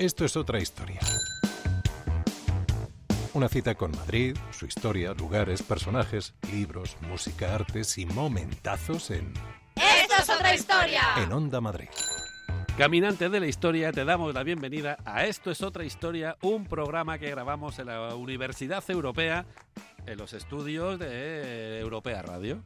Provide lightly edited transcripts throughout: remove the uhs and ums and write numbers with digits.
Esto es otra historia. Una cita con Madrid, su historia, lugares, personajes, libros, música, artes y momentazos en... ¡Esto es otra historia! En Onda Madrid. Caminante de la historia, te damos la bienvenida a Esto es otra historia, un programa que grabamos en la Universidad Europea, en los estudios de Europea Radio.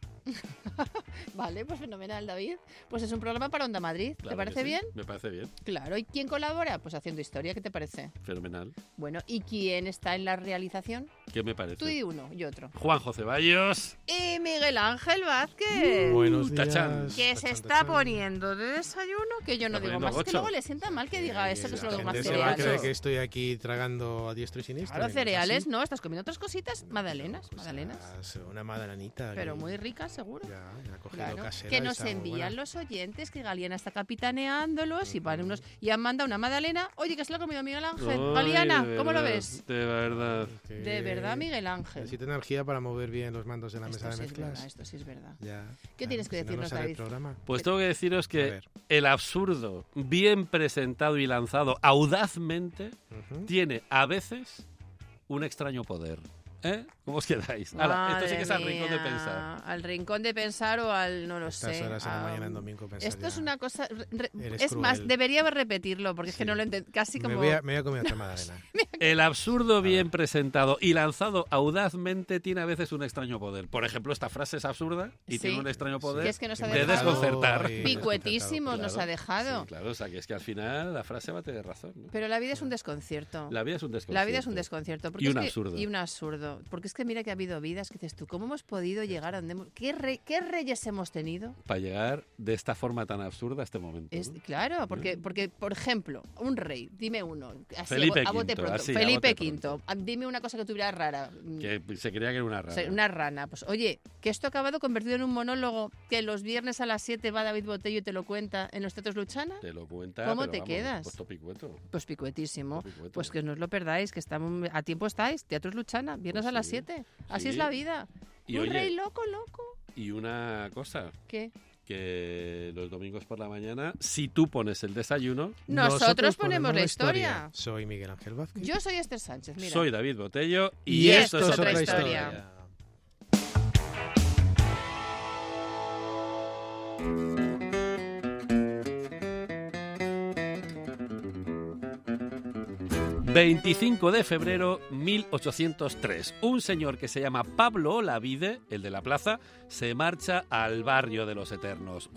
Vale, pues fenomenal, David. Pues es un programa para Onda Madrid. Claro, ¿Te parece sí, bien? Me parece bien. Claro. ¿Y quién colabora? Pues haciendo historia. ¿Qué te parece? Fenomenal. Bueno, ¿y quién está en la realización? ¿Qué me parece? Tú y uno, y otro. Juanjo Ceballos. Y Miguel Ángel Vázquez. Buenos días. Tachán. Que se está poniendo de desayuno, que yo no Está digo poniendo más. Es que gocho. luego le sienta mal que diga eso, que La solo digo más gente se va a cereales. creer que estoy aquí tragando a diestro y siniestro. Claro, ¿no es cereales, así? no, estás comiendo otras cositas, magdalenas, magdalenas. Una magdalenita. Pero que muy ricas, seguro. Ya ha cogido Claro, casera que y nos está muy envían buena. los oyentes, que Galiana está capitaneándolos y van unos y han mandado una magdalena. Oye, que se lo ha comido Miguel Ángel. Ay, Galiana, de ¿cómo lo verdad, ves? De verdad. Que De verdad, Miguel Ángel. Necesito energía para mover bien los mandos de la mesa Esto de sí es verdad, mezclas. esto sí es verdad. Ya, ¿Qué tienes que si no, no decirnos, sale el David? programa. Pues tengo que deciros A que ver. el absurdo, bien presentado y lanzado audazmente, Ujú. tiene a veces un extraño poder. ¿Eh? ¿Cómo os quedáis? Ala, esto sí que es al Madre rincón de mía, pensar. Al rincón de pensar o al no lo Estas sé. horas en la a- mañana en domingo pensar Esto es ya. una cosa. Eres Es más, cruel. debería repetirlo porque es que Sí. no lo entiendo. Casi como. Me voy a comer otra magdalena. El absurdo bien ver. presentado y lanzado audazmente tiene a veces un extraño poder. Por ejemplo, esta frase es absurda y Sí. tiene un extraño poder Que es que nos ha de dejado desconcertar. y Picuetísimos nos ha Claro. dejado. Sí, claro, o sea, que es que al final la frase va a tener razón, ¿no? Pero la vida es un desconcierto. La vida es un desconcierto. La vida es un desconcierto. Porque Y es un que- absurdo. Y un absurdo. Porque es que mira que ha habido vidas que dices tú, ¿cómo hemos podido llegar a donde hemos... ¿Qué reyes hemos tenido? Para llegar de esta forma tan absurda a este momento. Es, ¿no? claro, porque, por ejemplo, un rey, dime uno. Así, Felipe a bote V, pronto. así, a Felipe bote V. pronto. Dime una cosa que tuviera rara. Que se creía que era una O rana. sea, una rana. Pues oye, que esto ha acabado convertido en un monólogo que los viernes a las 7 va David Botello y te lo cuenta en los teatros Luchana. Te lo cuenta. ¿Cómo pero te vamos, quedas? Pues topicueto. Pues picuetísimo. Topicueto. Pues que no os lo perdáis, que estamos a tiempo estáis. Teatros Luchana, viernes Pues a las sí. 7. Así Sí. es la vida. Y un oye, rey loco, loco. y una cosa, ¿Qué? que los domingos por la mañana, si tú pones el desayuno, Nosotros ponemos la historia. Soy Miguel Ángel Vázquez. Yo soy Esther Sánchez, mira. soy David Botello Y esto es otra historia. historia. 25 de febrero 1803. Un señor que se llama Pablo Olavide, el de la plaza, se marcha al barrio de los Eternos.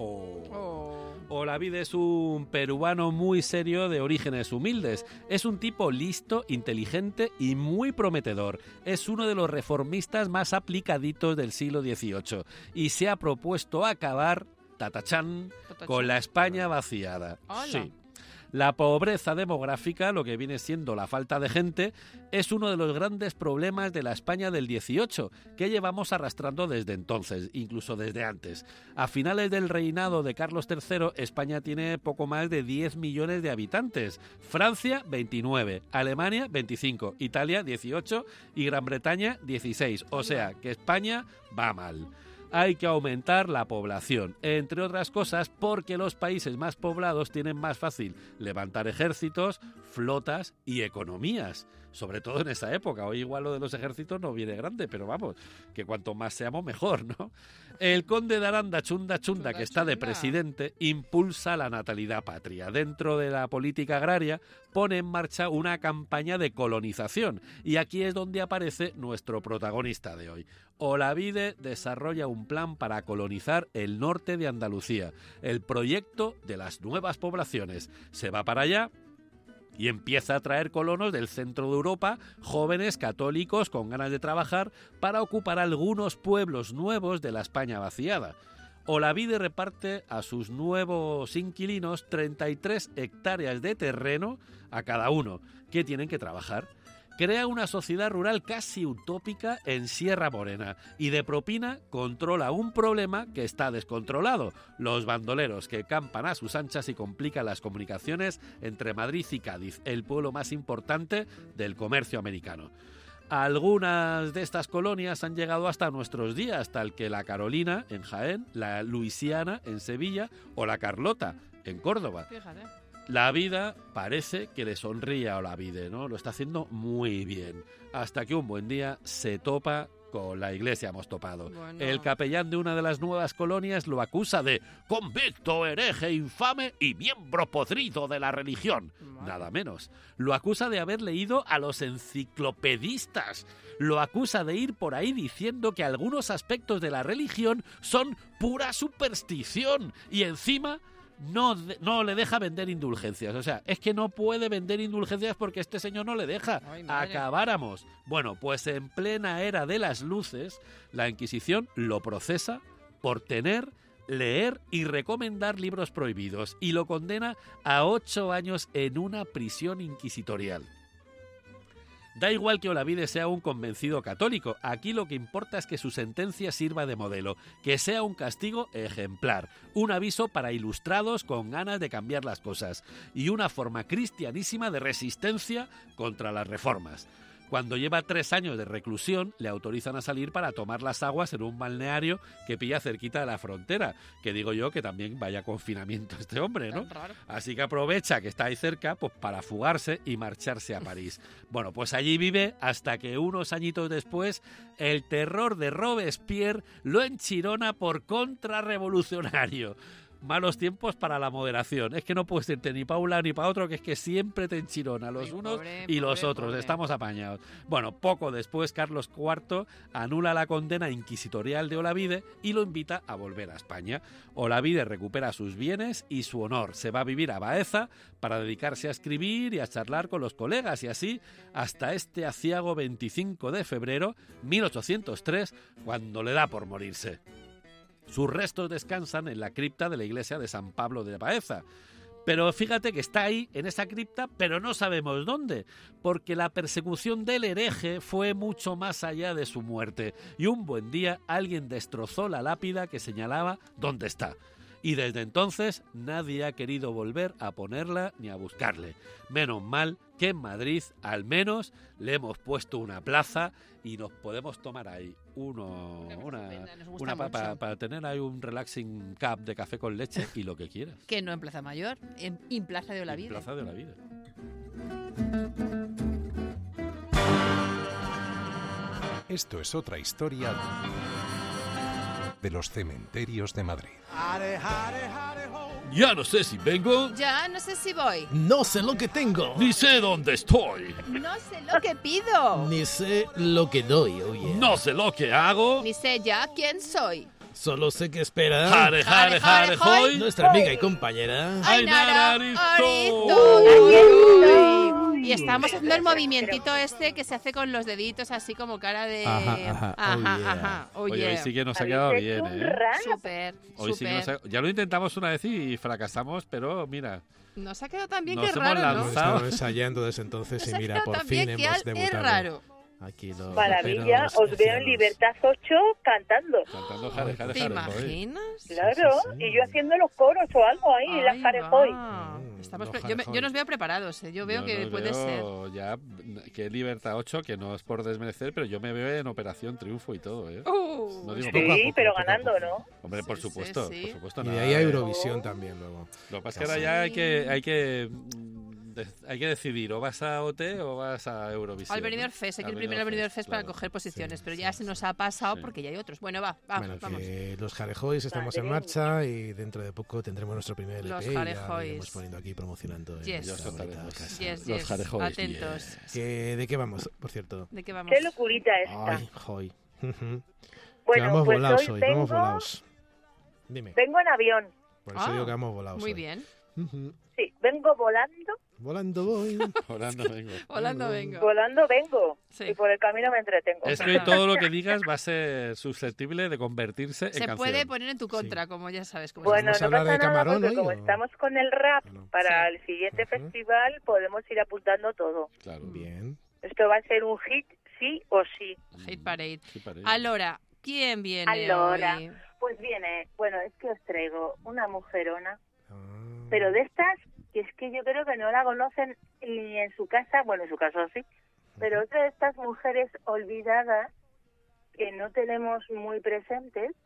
Olavide es un peruano muy serio de orígenes humildes. Es un tipo listo, inteligente y muy prometedor. Es uno de los reformistas más aplicaditos del siglo XVIII y se ha propuesto acabar, tatachán, con la España vaciada. Hola. Sí. La pobreza demográfica, lo que viene siendo la falta de gente, es uno de los grandes problemas de la España del 18, que llevamos arrastrando desde entonces, incluso desde antes. A finales del reinado de Carlos III, España tiene poco más de 10 millones de habitantes. Francia, 29, Alemania, 25, Italia, 18 y Gran Bretaña, 16. O sea, que España va mal. Hay que aumentar la población, entre otras cosas porque los países más poblados tienen más fácil levantar ejércitos, flotas y economías. Sobre todo en esa época. Hoy igual lo de los ejércitos no viene grande, pero vamos, que cuanto más seamos mejor, ¿no? El conde de Aranda, Chunda, que está de presidente, impulsa la natalidad patria. Dentro de la política agraria pone en marcha una campaña de colonización. Y aquí es donde aparece nuestro protagonista de hoy. Olavide desarrolla un plan para colonizar el norte de Andalucía. El proyecto de las nuevas poblaciones. Se va para allá y empieza a traer colonos del centro de Europa, jóvenes católicos con ganas de trabajar, para ocupar algunos pueblos nuevos de la España vaciada. Olavide reparte a sus nuevos inquilinos 33 hectáreas de terreno a cada uno, que tienen que trabajar. Crea una sociedad rural casi utópica en Sierra Morena y de propina controla un problema que está descontrolado: los bandoleros que campan a sus anchas y complican las comunicaciones entre Madrid y Cádiz, el pueblo más importante del comercio americano. Algunas de estas colonias han llegado hasta nuestros días, tal que la Carolina en Jaén, la Luisiana en Sevilla o la Carlota en Córdoba. Fíjate. La vida parece que le sonríe a Olavide, ¿no? Lo está haciendo muy bien. Hasta que un buen día se topa con la iglesia, hemos topado. Bueno. El capellán de una de las nuevas colonias lo acusa de convicto, hereje, infame y miembro podrido de la religión. Nada menos. Lo acusa de haber leído a los enciclopedistas. Lo acusa de ir por ahí diciendo que algunos aspectos de la religión son pura superstición. Y encima no le deja vender indulgencias. O sea, es que no puede vender indulgencias porque este señor no le deja. Ay, madre. Acabáramos. Bueno, pues en plena era de las luces, la Inquisición lo procesa por tener, leer y recomendar libros prohibidos y lo condena a 8 años en una prisión inquisitorial. Da igual que Olavide sea un convencido católico, aquí lo que importa es que su sentencia sirva de modelo, que sea un castigo ejemplar, un aviso para ilustrados con ganas de cambiar las cosas y una forma cristianísima de resistencia contra las reformas. Cuando lleva 3 años de reclusión, le autorizan a salir para tomar las aguas en un balneario que pilla cerquita de la frontera, que digo yo que también vaya confinamiento este hombre, ¿no? Tan raro. Así que aprovecha que está ahí cerca pues para fugarse y marcharse a París. Bueno, pues allí vive hasta que unos añitos después el terror de Robespierre lo enchirona por contrarrevolucionario. Malos tiempos para la moderación. Es que no puedes irte ni para un lado ni para otro, que es que siempre te enchirona los Ay, unos pobre, y los pobre, otros. pobre. Estamos apañados. Bueno, poco después Carlos IV anula la condena inquisitorial de Olavide y lo invita a volver a España. Olavide recupera sus bienes y su honor. Se va a vivir a Baeza para dedicarse a escribir y a charlar con los colegas y así hasta este aciago 25 de febrero 1803, cuando le da por morirse. Sus restos descansan en la cripta de la iglesia de San Pablo de Baeza. Pero fíjate que está ahí, en esa cripta, pero no sabemos dónde, porque la persecución del hereje fue mucho más allá de su muerte. Y un buen día alguien destrozó la lápida que señalaba dónde está. Y desde entonces nadie ha querido volver a ponerla ni a buscarle. Menos mal que en Madrid al menos le hemos puesto una plaza y nos podemos tomar ahí para tener ahí un relaxing cup de café con leche y lo que quieras. Que no en Plaza Mayor, en Plaza de Olavide. En Plaza de Olavide. Esto es otra historia de los cementerios de Madrid. Ya no sé si vengo, Ya no sé si voy. No sé lo que tengo, ni sé dónde estoy, No sé lo que pido. ni sé lo que doy, oye. no sé lo que hago. Ni sé ya quién soy. Solo sé que espera Jare, jare, jare, hoy. nuestra amiga y compañera. Ainara Y estamos haciendo el movimientito este que se hace con los deditos así como cara de... Ajá, oh yeah. ajá. Oye, hoy sí que nos ha quedado bien, ¿eh? Súper, Hoy sí que súper. ya lo intentamos una vez y fracasamos, pero mira, Nos ha quedado tan bien, Nos que hemos raro, ¿no? Hemos lanzado. estado ensayando desde entonces Nos y ha mira, quedado por tan fin bien que hemos es debutado. raro. Aquí los Maravilla, raperos os veo en ancianos. Libertad 8 cantando. cantando jare, jare, ¿Te jare, hoy. imaginas? Claro, sí. y yo haciendo los coros o algo ahí, Ahí las jarejoy. va. Estamos los yo jarejoy. nos veo preparados, ¿eh? Yo veo que nos puede ser. veo ya que Libertad 8, que no es por desmerecer, pero yo me veo en Operación Triunfo y todo, ¿eh? No digo Poco a Sí, poco, pero poco a ganando, poco. ¿no? Hombre, por Sí, supuesto, sí, por sí. supuesto. Y de nada, ahí a Eurovisión también luego. Lo que pasa es que ahora ya hay que decidir, o vas a OT o vas a Eurovisión. Al Benidorm Fest, hay que ir primero al Benidorm Fest para claro. coger posiciones, Sí, pero sí, ya se nos ha pasado sí. porque ya hay otros. Bueno, va, Bueno, vamos. que los Jarejoys estamos en Madre marcha y dentro de poco tendremos nuestro primer Los LP y ya lo Jarejoys. iremos poniendo aquí promocionando en Yes. Ya nuestra os bonita contaremos. casa. Yes, Los yes. Jarejoys, Atentos. yes. ¿De qué vamos, por cierto? ¿De qué vamos? Qué locurita esta. Ay, joy. Que Bueno, vamos pues volados hoy hoy, vengo, vamos volados. Dime, vengo en avión. por eso digo que vamos volados Muy hoy. bien. Ujú. Sí, vengo volando, Volando voy. Volando vengo. Volando vengo. volando vengo. Sí. Y por el camino me entretengo. Es que hoy todo lo que digas va a ser susceptible de convertirse en Se canción. puede poner en tu contra, como ya sabes. Como Bueno, ¿Vamos a no hablar pasa de nada Camarón porque hoy, como o? estamos con el rap ¿O no? para Sí. el siguiente Ujú. festival, podemos ir apuntando todo. Claro. Bien. Esto va a ser un hit, sí o sí. Hate Parade. Sí, parece. Alora, ¿quién viene Alora. hoy? Pues viene, bueno, es que os traigo una mujerona, Ah. pero de estas que es que yo creo que no la conocen ni en su casa, bueno, en su caso sí, pero otra de estas mujeres olvidadas que no tenemos muy presentes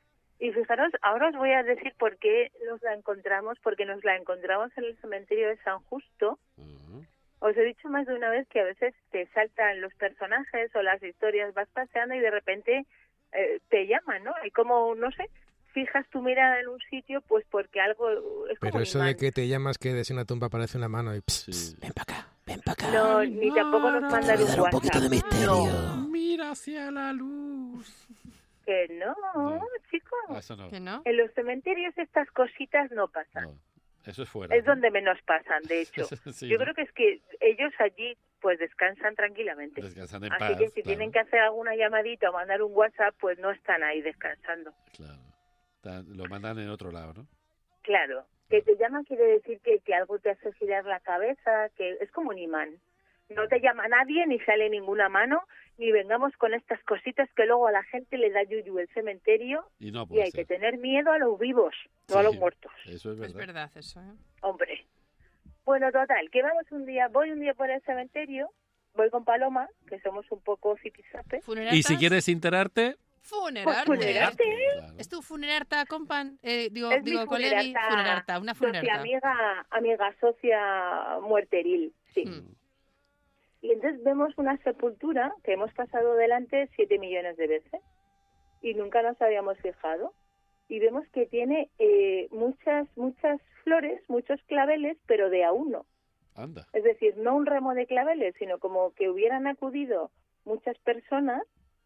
Y fijaros, ahora os voy a decir por qué nos la encontramos, porque nos la encontramos en el cementerio de San Justo. Os he dicho más de una vez que a veces te saltan los personajes o las historias, vas paseando y de repente te llaman, ¿no? Y como, no sé, fijas tu mirada en un sitio, pues porque algo es como Pero un eso imán. de que te llamas que desde una tumba aparece una mano y... Sí. Ven para acá. No, ni tampoco nos mandan Te voy a un dar un poquito de WhatsApp. misterio. Mira hacia la luz. Que no, No. chicos. Eso no. ¿Que no? En los cementerios estas cositas no pasan. No. Eso es fuera. Es ¿no? donde menos pasan, de hecho. Sí, Yo ¿no? creo que es que ellos allí pues descansan tranquilamente. Descansan en Así paz. que si claro, tienen que hacer alguna llamadita o mandar un WhatsApp, pues no están ahí descansando. Claro. Lo mandan en otro lado, ¿no? Claro, que te llama quiere decir que algo te hace girar la cabeza, que es como un imán. No te llama nadie, ni sale ninguna mano, ni vengamos con estas cositas que luego a la gente le da yuyu el cementerio Y no y puede hay ser. que tener miedo a los vivos, no a los Sí, muertos. Eso es verdad. Es verdad eso, ¿eh? Hombre. Bueno, total, que voy un día por el cementerio, voy con Paloma, que somos un poco zipizape. ¿Funerartas? Y si quieres enterarte... Funerarte. Pues funerarte. Claro. ¿Es tu funerarta, compan? Digo, Es mi colegui. Funerarta, una funerarta. Amiga socia muerteril, sí. Mm. Y entonces vemos una sepultura que hemos pasado delante 7 millones de veces y nunca nos habíamos fijado. Y vemos que tiene muchas flores, muchos claveles, pero de a uno. Anda. Es decir, no un ramo de claveles, sino como que hubieran acudido muchas personas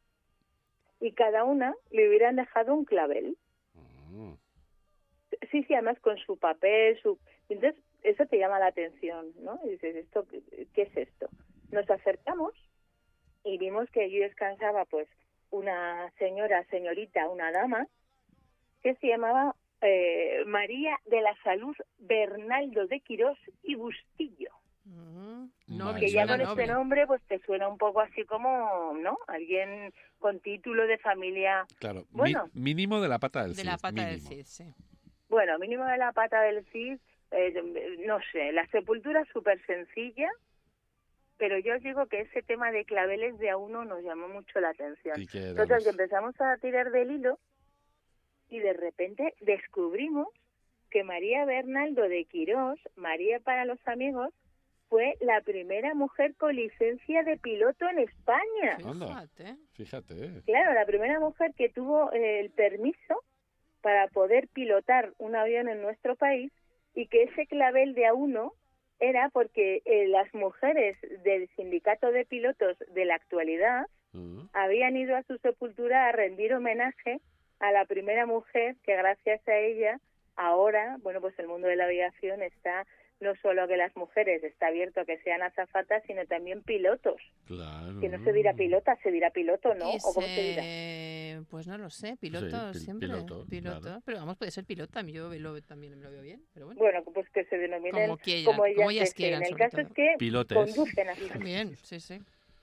y cada una le hubieran dejado un clavel. Mm. Sí, además con su papel, Entonces, eso te llama la atención, ¿no? Y dices, ¿qué es esto? Nos acercamos y vimos que allí descansaba, pues, una señorita, una dama, que se llamaba María de la Salud Bernaldo de Quirós y Bustillo. Noble, Que ya suena con este nombre, pues te suena un poco así como, ¿no? Alguien con título de familia. Claro, Bueno. mínimo de la pata del De Cid. la pata del mínimo. Cid, sí. Bueno, mínimo de la pata del Cid, no sé, la sepultura es súper sencilla, pero yo os digo que ese tema de claveles de a uno nos llamó mucho la atención. Y que era Entonces los- empezamos a tirar del hilo y de repente descubrimos que María Bernaldo de Quirós, María para los amigos, fue la primera mujer con licencia de piloto en España. Anda. Fíjate. Fíjate. Claro, la primera mujer que tuvo el permiso para poder pilotar un avión en nuestro país y que ese clavel de a uno era porque las mujeres del sindicato de pilotos de la actualidad habían ido a su sepultura a rendir homenaje a la primera mujer que gracias a ella ahora, bueno, pues el mundo de la aviación está no solo que las mujeres está abierto a que sean azafatas, sino también pilotos. Claro. Que no se dirá pilota, se dirá piloto, ¿no? Y ¿O cómo se dirá? Pues no lo sé, piloto Sí, siempre. piloto, claro. Pero vamos, puede ser pilota, yo también me lo veo bien, pero bueno. Bueno, pues que se denominen Como ellas ellas quieran, El sobre caso todo. es que Pilotes. conducen así. Bien, sí, sí.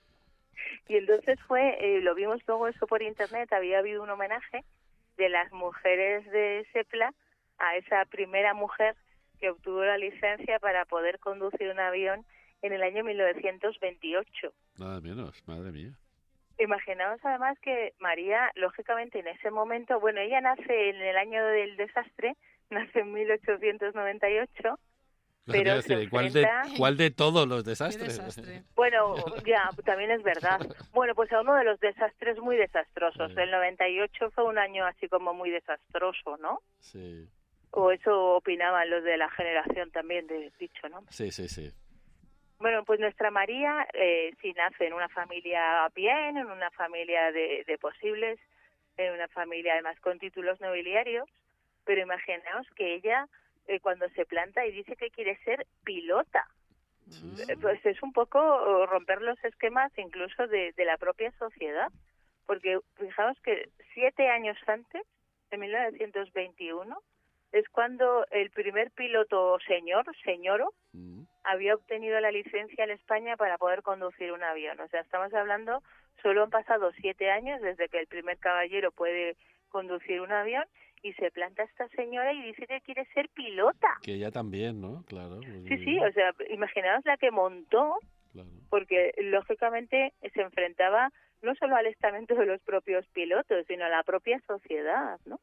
Y entonces lo vimos luego eso por internet, había habido un homenaje de las mujeres de Sepla a esa primera mujer que obtuvo la licencia para poder conducir un avión en el año 1928. Nada menos, madre mía. Imaginaos además que María, lógicamente en ese momento, bueno, ella nace en el año del desastre, nace en 1898, pero se decir, enfrenta... ¿cuál de todos los Qué desastres? desastre. Bueno, ya, también es verdad. Bueno, pues a uno de los desastres muy desastrosos. Sí. El 98 fue un año así como muy desastroso, ¿no? Sí, O eso opinaban los de la generación también de dicho, ¿no? sí, sí, sí. Bueno, pues nuestra María sí nace en una familia bien, en una familia de posibles, en una familia además con títulos nobiliarios, pero imaginaos que ella cuando se planta y dice que quiere ser pilota, pues es un poco romper los esquemas incluso de la propia sociedad, porque fijaos que 7 años antes, en 1921, es cuando el primer piloto señoro, había obtenido la licencia en España para poder conducir un avión. O sea, estamos hablando, solo han pasado 7 años desde que el primer caballero puede conducir un avión y se planta esta señora y dice que quiere ser pilota. Que ella también, ¿no? Claro. Pues, Sí, o sea, imaginaos la que montó, claro. porque lógicamente se enfrentaba no solo al estamento de los propios pilotos, sino a la propia sociedad, ¿no?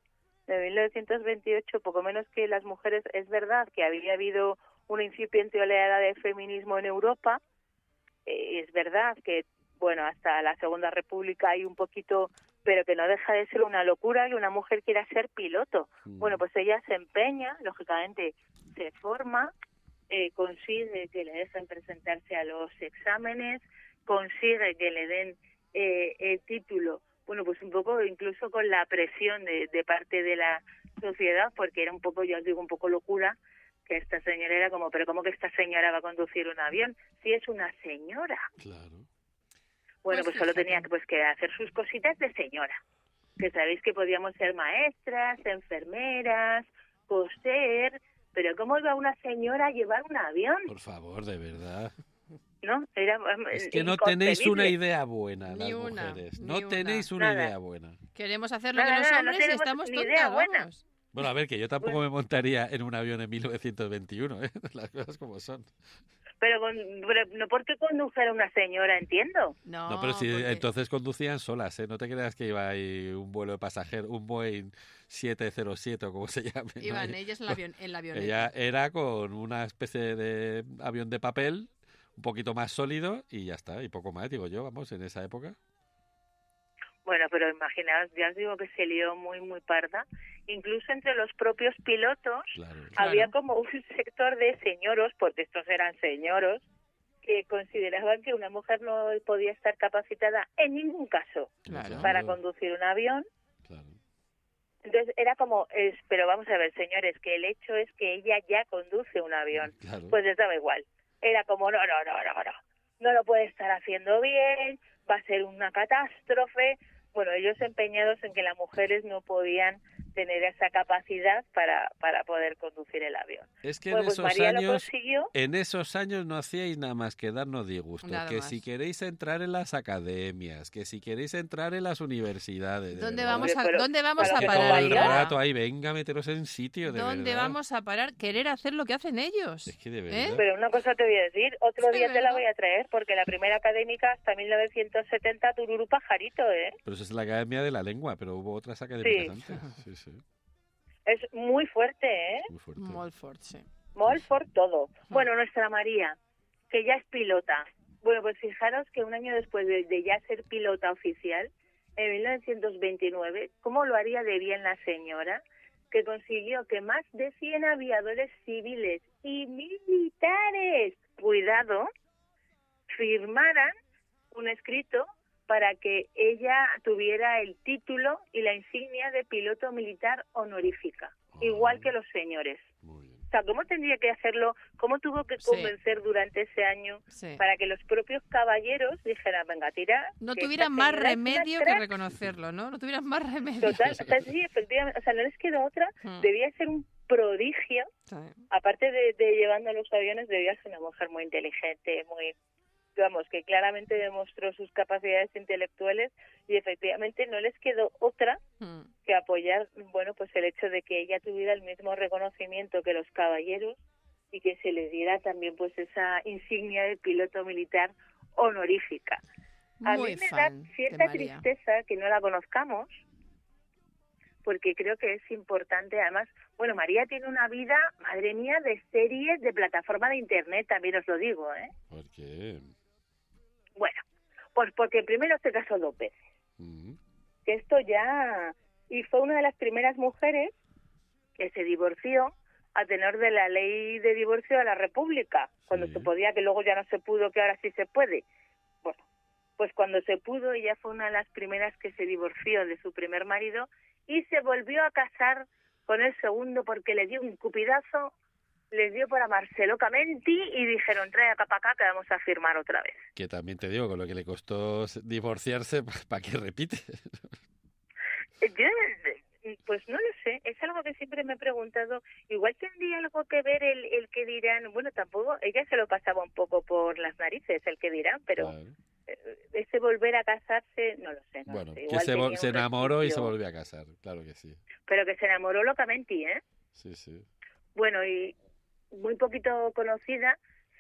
de 1928, poco menos que las mujeres. Es verdad que había habido una incipiente oleada de feminismo en Europa. Es verdad que, bueno, hasta la Segunda República hay un poquito, pero que no deja de ser una locura que una mujer quiera ser piloto. Bueno, pues ella se empeña, lógicamente se forma, consigue que le dejen presentarse a los exámenes, consigue que le den el título, bueno, pues un poco incluso con la presión de parte de la sociedad, porque era un poco, yo os digo, un poco locura, que esta señora era como, pero ¿cómo que esta señora va a conducir un avión? Si es una señora. Claro. Bueno, pues solo fíjate. tenía que hacer sus cositas de señora. Que sabéis que podíamos ser maestras, enfermeras, coser, pero ¿cómo iba una señora a llevar un avión? Por favor, de verdad. ¿No? Era Es que no tenéis una inconcebible. idea buena, Ni las una, mujeres. ni No una. tenéis una Nada. idea buena. Queremos hacer lo que Nada, los nada, no hombres y tenemos estamos ni tontas, idea buena. vamos. Bueno, a ver, que yo tampoco me montaría en un avión en 1921, ¿eh? Las cosas como son. Pero no porque condujera una señora, entiendo. No, No, pero si porque entonces conducían solas, ¿eh? No te creas que iba ahí un vuelo de pasajeros, un Boeing 707 o como se llame. ¿no? iban ellas en la avioneta. Ella era con una especie de avión de papel, un poquito más sólido y ya está, y poco más, digo yo, vamos, en esa época. Bueno, pero imaginaos, ya os digo que se lió muy, muy parda. Incluso entre los propios pilotos Claro. había como un sector de señoros, porque estos eran señoros, que consideraban que una mujer no podía estar capacitada en ningún caso Claro. para conducir un avión. Claro. Entonces era como, pero vamos a ver, señores, que el hecho es que ella ya conduce un avión. Claro. Pues les daba igual. Era como, no lo puede estar haciendo bien, va a ser una catástrofe. Bueno, ellos empeñados en que las mujeres no podían tener esa capacidad para poder conducir el avión. Es que Bueno, en pues esos María lo años, consiguió. en esos años no hacíais nada más que darnos disgusto. Nada Que más. si queréis entrar en las academias, que si queréis entrar en las universidades. de ¿Dónde verdad. vamos a, Pero ¿dónde vamos para a Que que todo parar? el María- rato ahí, venga, meteros en sitio, de ¿Dónde verdad. vamos a parar? Querer hacer lo que hacen ellos. Es que de verdad. Pero una cosa te voy a decir, otro Sí, día te la ¿verdad? voy a traer, porque la primera académica hasta 1970, Tururú Pajarito, ¿eh? Pero eso es la Academia de la Lengua, pero hubo otras académicas antes. Sí, sí. Es muy fuerte, ¿eh? Muy fuerte. Molford, sí. Molford, todo. Bueno, nuestra María, que ya es pilota. Bueno, pues fijaros que un año después de ya ser pilota oficial, en 1929, ¿cómo lo haría de bien la señora? Que consiguió que más de 100 aviadores civiles y militares, cuidado, firmaran un escrito para que ella tuviera el título y la insignia de piloto militar honorífica, igual que los señores. Muy bien. O sea, ¿cómo tendría que hacerlo? ¿Cómo tuvo que Sí. convencer durante ese año Sí. para que los propios caballeros dijeran, venga, tira? No que tuvieran esta más señora es una remedio que crack"? reconocerlo, ¿no? No tuvieran más remedio. Total, o sea, sí, efectivamente, o sea, no les quedó otra, Mm. debía ser un prodigio, Sí. aparte de llevando los aviones, debía ser una mujer muy inteligente, muy, digamos, que claramente demostró sus capacidades intelectuales y efectivamente no les quedó otra Mm. que apoyar, bueno, pues el hecho de que ella tuviera el mismo reconocimiento que los caballeros y que se le diera también pues esa insignia de piloto militar honorífica. A Muy mí me da fan de cierta María. tristeza que no la conozcamos, porque creo que es importante. Además, bueno, María tiene una vida, madre mía, de series de plataforma de internet, también os lo digo, ¿eh? ¿Por qué? Bueno, pues porque primero se casó 2 veces, Mm. que esto ya... Y fue una de las primeras mujeres que se divorció a tenor de la ley de divorcio de la República, cuando Sí. se podía, que luego ya no se pudo, que ahora sí se puede. Bueno, pues cuando se pudo, ella fue una de las primeras que se divorció de su primer marido y se volvió a casar con el segundo porque le dio un cupidazo, les dio por amarse locamente y dijeron, trae acá para acá que vamos a firmar otra vez. Que también te digo, con lo que le costó divorciarse, ¿para qué repite? Yo, pues no lo sé, es algo que siempre me he preguntado. Igual tendría algo que ver el que dirán, bueno, tampoco, ella se lo pasaba un poco por las narices, el que dirán, pero Claro. ese volver a casarse, no lo sé. No Bueno, lo sé. que Igual tenía se un enamoró y se resquicio. volvió a casar, claro que sí. Pero que se enamoró locamente, ¿eh? Sí, sí. Bueno, y muy poquito conocida,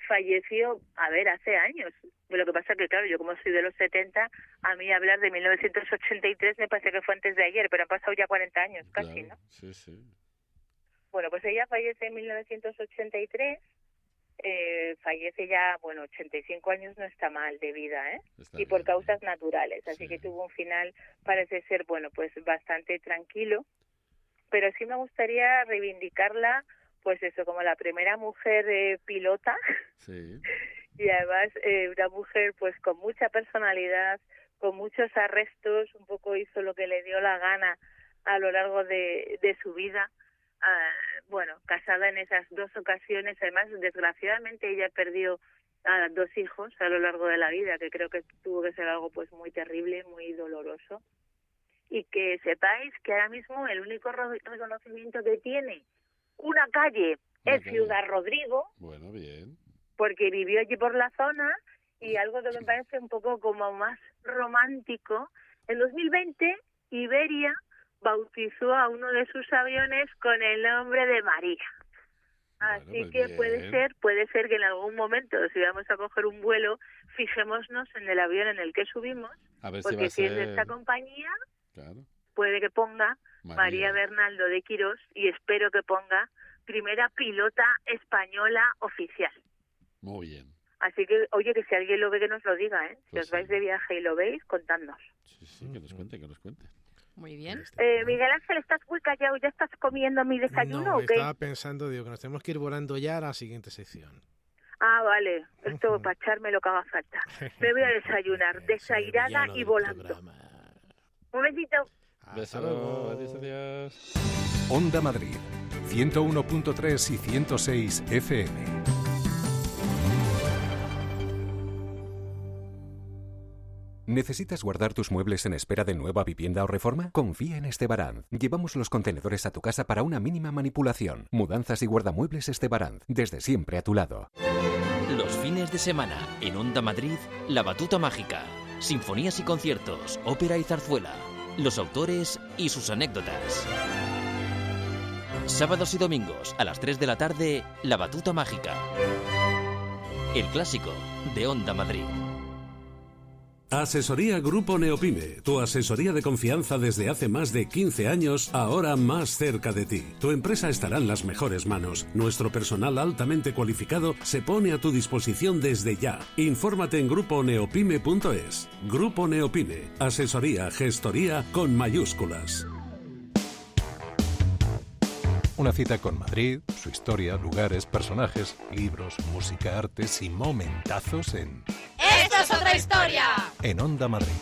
falleció, hace años. Lo que pasa que, claro, yo como soy de los 70, a mí hablar de 1983 me parece que fue antes de ayer, pero han pasado ya 40 años casi, Claro, ¿no? sí, sí. Bueno, pues ella fallece en 1983, fallece ya, 85 años no está mal de vida, ¿eh? Está Y por bien, causas naturales, así Sí. que tuvo un final, parece ser, pues bastante tranquilo, pero sí me gustaría reivindicarla, pues eso, como la primera mujer pilota, Sí. y además una mujer pues con mucha personalidad, con muchos arrestos, un poco hizo lo que le dio la gana a lo largo de su vida. Casada en esas 2 ocasiones, además desgraciadamente ella perdió a 2 hijos a lo largo de la vida, que creo que tuvo que ser algo pues muy terrible, muy doloroso. Y que sepáis que ahora mismo el único reconocimiento que tiene una calle es calle. Ciudad Rodrigo, Bueno, bien. porque vivió allí por la zona, y algo que me parece un poco como más romántico, en 2020 Iberia bautizó a uno de sus aviones con el nombre de María. Así Bueno, pues que bien. puede ser que en algún momento, si vamos a coger un vuelo, fijémonos en el avión en el que subimos, A ver si va porque a si es de esta ser... compañía, Claro. puede que ponga María Bernaldo de Quirós, y espero que ponga primera pilota española oficial. Muy bien. Así que, oye, que si alguien lo ve, que nos lo diga, ¿eh? Si Pues os vais sí. de viaje y lo veis, contadnos. Sí, que nos cuente, que nos cuente. Muy bien. Miguel Ángel, ¿estás muy callado? ¿Ya estás comiendo mi desayuno No, o qué? estaba pensando, digo, que nos tenemos que ir volando ya a la siguiente sección. Ah, vale. Esto Ujú. para echarme lo que haga falta. Me voy a desayunar, desairada Villano y del volando. programa. Un besito. Hasta Beso. luego. Adiós, adiós. Onda Madrid, 101.3 y 106 FM. ¿Necesitas guardar tus muebles en espera de nueva vivienda o reforma? Confía en Estebaranz. Llevamos los contenedores a tu casa para una mínima manipulación. Mudanzas y guardamuebles Estebaranz, desde siempre a tu lado. Los fines de semana, en Onda Madrid, La Batuta Mágica. Sinfonías y conciertos, ópera y zarzuela. Los autores y sus anécdotas. Sábados y domingos, a las 3 de la tarde, La Batuta Mágica. El clásico de Onda Madrid. Asesoría Grupo Neopime, tu asesoría de confianza desde hace más de 15 años, ahora más cerca de ti. Tu empresa estará en las mejores manos. Nuestro personal altamente cualificado se pone a tu disposición desde ya. Infórmate en gruponeopime.es. Grupo Neopime, asesoría, gestoría con mayúsculas. Una cita con Madrid, su historia, lugares, personajes, libros, música, artes y momentazos en ¡Esto es otra historia! Onda Madrid.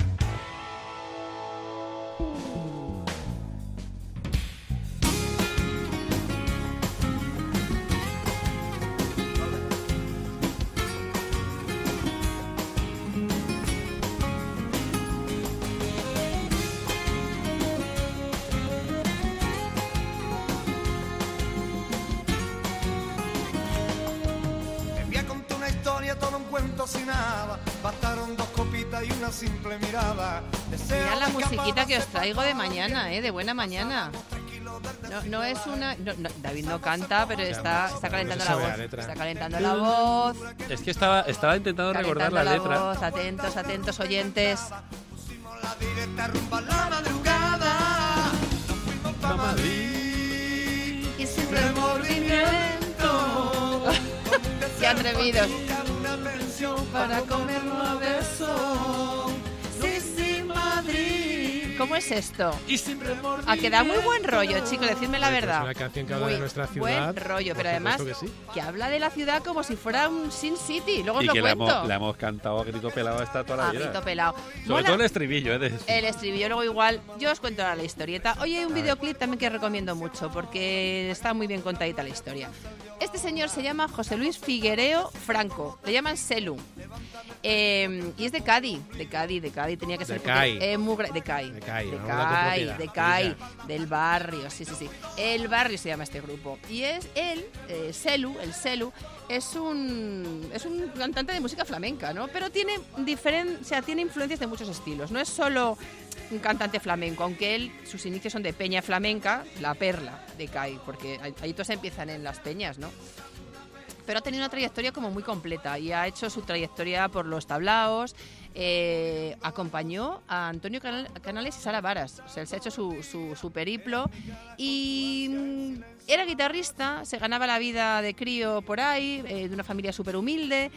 Te voy a contar una historia, todo un cuento sin nada. Bastaron 2 copitas y una simple mirada. Mira la musiquita que os traigo de mañana, de buena mañana. No es una... David no canta, pero está calentando la sabe la voz. letra. Está calentando la voz. Es que estaba intentando recordar la letra. Voz. Atentos, atentos, oyentes. La directa rumba a la madrugada. Nos fuimos pa' Madrid. Y sin remordimiento. Qué atrevidos. Una pensión Para comerlo a besos. Sí, sí, Madrid. ¿Cómo es esto? Y sin remordimiento. A que da muy buen rollo, chicos, decidme la Pues verdad. Es una canción que habla Muy de nuestra ciudad. buen rollo, pero por además supuesto que sí. que habla de la ciudad como si fuera un Sin City. Luego os Y lo que la cuento. hemos cantado a grito pelado esta toda la A vida. grito pelado. Sobre Mola todo el estribillo, el estribillo, luego igual. Yo os cuento ahora la historieta. Hoy hay un videoclip también que recomiendo mucho porque está muy bien contadita la historia. Este señor se llama José Luis Figuereo Franco. Le llaman Selu. Y es de Cádiz. De Cádiz. Tenía que ser. De Cádiz. De ¿no? Cádiz, del barrio. Sí. El barrio se llama este grupo. Y es él, Selu, es un cantante de música flamenca, ¿no? Pero tiene tiene influencias de muchos estilos. No es solo un cantante flamenco, aunque sus inicios son de peña flamenca, La Perla de Cádiz, porque ahí todos empiezan en las peñas, ¿no? pero ha tenido una trayectoria como muy completa y ha hecho su trayectoria por los tablaos. Acompañó a Antonio Canales y Sara Varas, o sea, él se ha hecho su periplo y era guitarrista, se ganaba la vida de crío por ahí, de una familia súper humilde,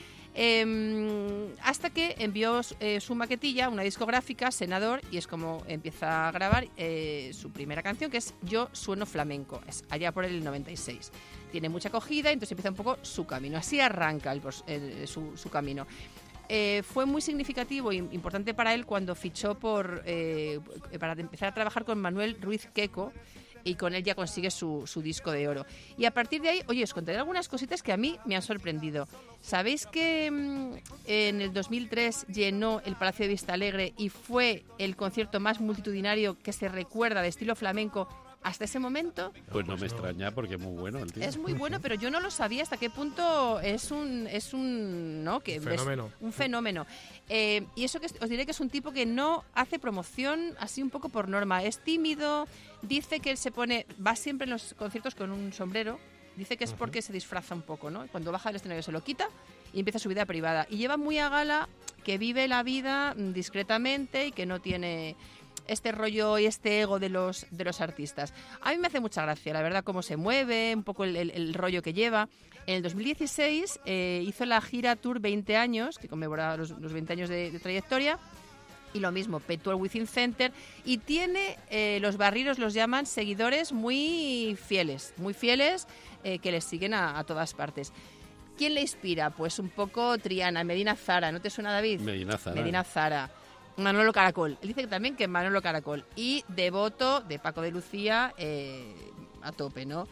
hasta que envió su maquetilla a una discográfica, Senador, y es como empieza a grabar su primera canción, que es Yo sueno flamenco, es allá por el 96. Tiene mucha acogida, entonces empieza un poco su camino, así arranca su camino. Fue muy significativo e importante para él cuando fichó para empezar a trabajar con Manuel Ruiz Queco, y con él ya consigue su disco de oro. Y a partir de ahí, oye, os contaré algunas cositas que a mí me han sorprendido. ¿Sabéis que en el 2003 llenó el Palacio de Vistalegre y fue el concierto más multitudinario que se recuerda de estilo flamenco hasta ese momento? Pues no me extraña porque es muy bueno el tío. Es muy bueno, pero yo no lo sabía hasta qué punto es un fenómeno. Un fenómeno. Y eso que os diré que es un tipo que no hace promoción así un poco por norma. Es tímido, dice que él va siempre en los conciertos con un sombrero. Dice que es porque se disfraza un poco, ¿no? Cuando baja del escenario se lo quita y empieza su vida privada. Y lleva muy a gala que vive la vida discretamente y que no tiene este rollo y este ego de los artistas. A mí me hace mucha gracia, la verdad, cómo se mueve, un poco el rollo que lleva. En el 2016 hizo la gira Tour 20 años, que conmemora los 20 años de trayectoria, y lo mismo, petó el Within Center, y tiene, los barriros los llaman seguidores muy fieles, que les siguen a todas partes. ¿Quién le inspira? Pues un poco Triana, Medina Zara, ¿no te suena, David? Medina Zara. Manolo Caracol. Él dice también que Manolo Caracol. Y devoto de Paco de Lucía a tope, ¿no?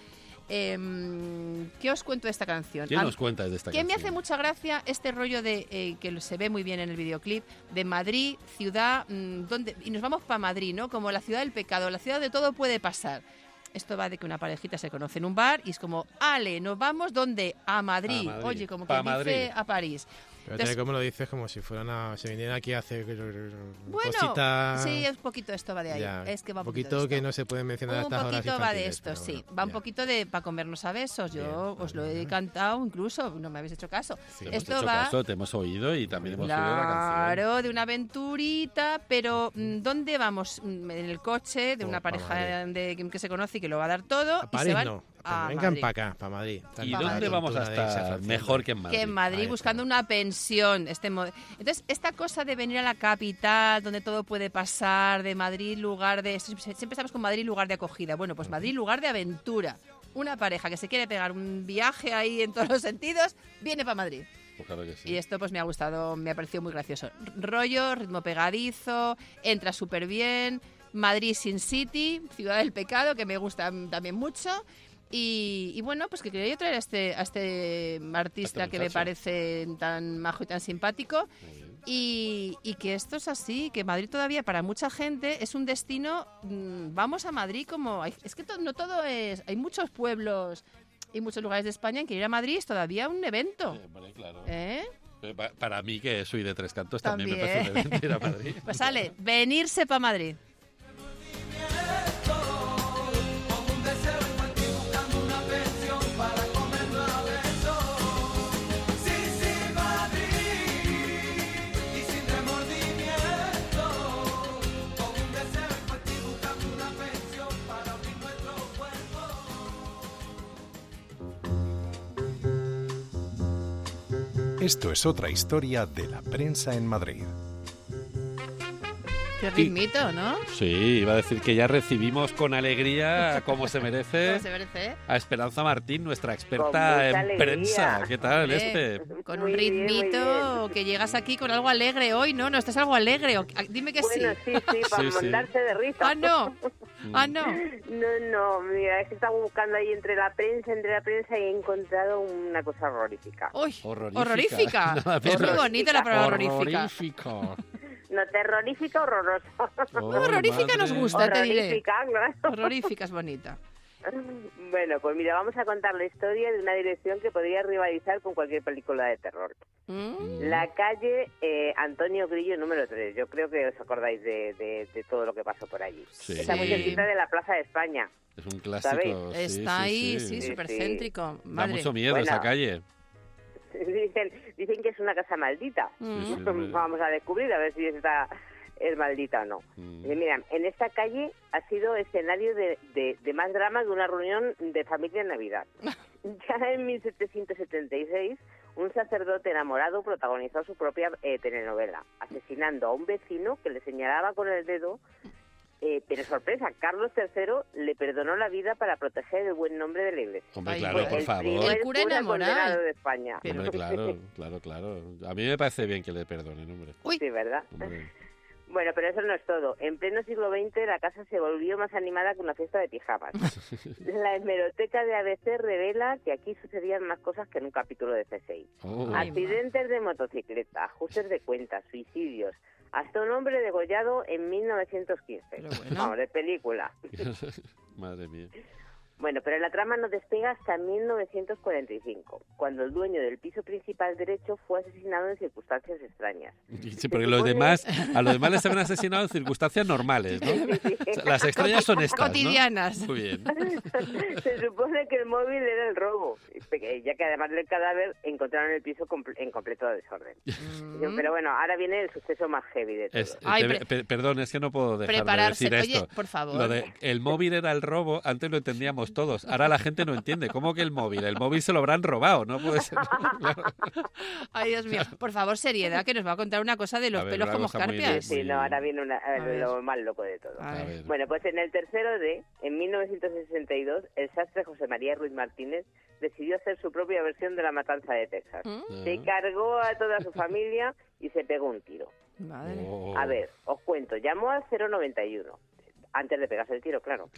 ¿Qué os cuento de esta canción? ¿Qué nos cuentas de esta canción? Que me hace mucha gracia este rollo de que se ve muy bien en el videoclip, de Madrid, ciudad, y nos vamos para Madrid, ¿no? Como la ciudad del pecado, la ciudad donde todo puede pasar. Esto va de que una parejita se conoce en un bar y es como, ale, nos vamos, ¿dónde? A Madrid. Oye, como que dice a París. Pero como lo dices, como si fueran se vinieran aquí a hacer cositas. Sí, un poquito esto va de ahí. Ya, es que va un poquito que no se pueden mencionar a estas horas infantiles. Un poquito va de esto, sí. Va un poquito de para comernos a besos. Yo os lo he cantado incluso, no me habéis hecho caso. Sí, esto va... caso, te hemos oído y también hemos oído la canción. Claro, de una aventurita, pero ¿dónde vamos? En el coche de una pareja que se conoce y que lo va a dar todo. A París no. Vengan para acá, para Madrid. ¿Y dónde vamos a estar mejor que en Madrid? Que en Madrid, buscando una pensión. Entonces, esta cosa de venir a la capital, donde todo puede pasar, de Madrid, lugar de... Siempre estamos con Madrid, lugar de acogida. Bueno, pues Madrid, lugar de aventura. Una pareja que se quiere pegar un viaje ahí en todos los sentidos, viene para Madrid. Pues claro que sí. Y esto pues me ha gustado, me ha parecido muy gracioso. Rollo, ritmo pegadizo, entra súper bien. Madrid Sin City, ciudad del pecado, que me gusta también mucho. Y bueno, pues que quería yo traer a este artista que me parece tan majo y tan simpático. Y que esto es así, que Madrid todavía para mucha gente es un destino. Vamos a Madrid como... Es que no todo es... Hay muchos pueblos y muchos lugares de España en que ir a Madrid es todavía un evento. Vale, claro. Para mí, que soy de Tres Cantos, también me parece un evento ir a Madrid. Pues sale, venirse para Madrid. Esto es otra historia de la prensa en Madrid. Qué ritmito, ¿no? Sí, iba a decir que ya recibimos con alegría, como se merece, a Esperanza Martín, nuestra experta en prensa. ¿Qué tal, Con un ritmito bien. Que llegas aquí con algo alegre hoy, ¿no? ¿No estás algo alegre? Dime que bueno, sí. Sí, para mandarse de risa. Ah, no. No, mira, es que estaba buscando ahí entre la prensa y he encontrado una cosa horrorífica. ¡Uy! Horrorífica. Muy bonita la palabra horrorífica. No, terrorífica, horrorosa. Horrorífica nos gusta, te diré. Claro. Horrorífica es bonita. Bueno, pues mira, vamos a contar la historia de una dirección que podría rivalizar con cualquier película de terror. La calle Antonio Grillo número 3. Yo creo que os acordáis de todo lo que pasó por allí. Sí. Está muy cerquita de la Plaza de España. Es un clásico. Está ahí, sí, súper céntrico. Da mucho miedo esa calle. Dicen que es una casa maldita. Sí, Vamos a descubrir a ver si esta es maldita o no. Mira, en esta calle ha sido escenario de más drama de una reunión de familia en Navidad. Ya en 1776, un sacerdote enamorado protagonizó su propia telenovela, asesinando a un vecino que le señalaba con el dedo. Pero sorpresa, Carlos III le perdonó la vida para proteger el buen nombre de la Iglesia. Hombre, claro, por favor. El cura enamorado de España. Hombre, claro. A mí me parece bien que le perdonen, hombre. Sí, ¿verdad? Hombre. Bueno, pero eso no es todo. En pleno siglo XX la casa se volvió más animada que una fiesta de pijamas. La hemeroteca de ABC revela que aquí sucedían más cosas que en un capítulo de CSI. Accidentes de motocicleta, ajustes de cuentas, suicidios, hasta un hombre degollado en 1915. Vamos, de película. Madre mía. Bueno, pero la trama no despega hasta 1945, cuando el dueño del piso principal derecho fue asesinado en circunstancias extrañas. Sí, porque a los demás les habían asesinado en circunstancias normales, ¿no? Sí. O sea, las extrañas son estas, cotidianas. ¿no? Muy bien. Se supone que el móvil era el robo, ya que además del cadáver encontraron el piso en completo desorden. Pero bueno, ahora viene el suceso más heavy de todo. Perdón, es que no puedo dejar de decir esto. Oye, por favor. Lo de el móvil era el robo, antes lo entendíamos todos. Ahora la gente no entiende. ¿Cómo que el móvil? El móvil se lo habrán robado, no puede ser. Claro. Ay, Dios mío. Por favor, seriedad, que nos va a contar una cosa de los pelos como escarpias. Sí, no, ahora viene lo más loco de todo. Bueno, pues en el tercero D, en 1962, el sastre José María Ruiz Martínez decidió hacer su propia versión de la matanza de Texas. Se cargó a toda su familia y se pegó un tiro. Madre. A ver, os cuento. Llamó al 091. Antes de pegarse el tiro, claro.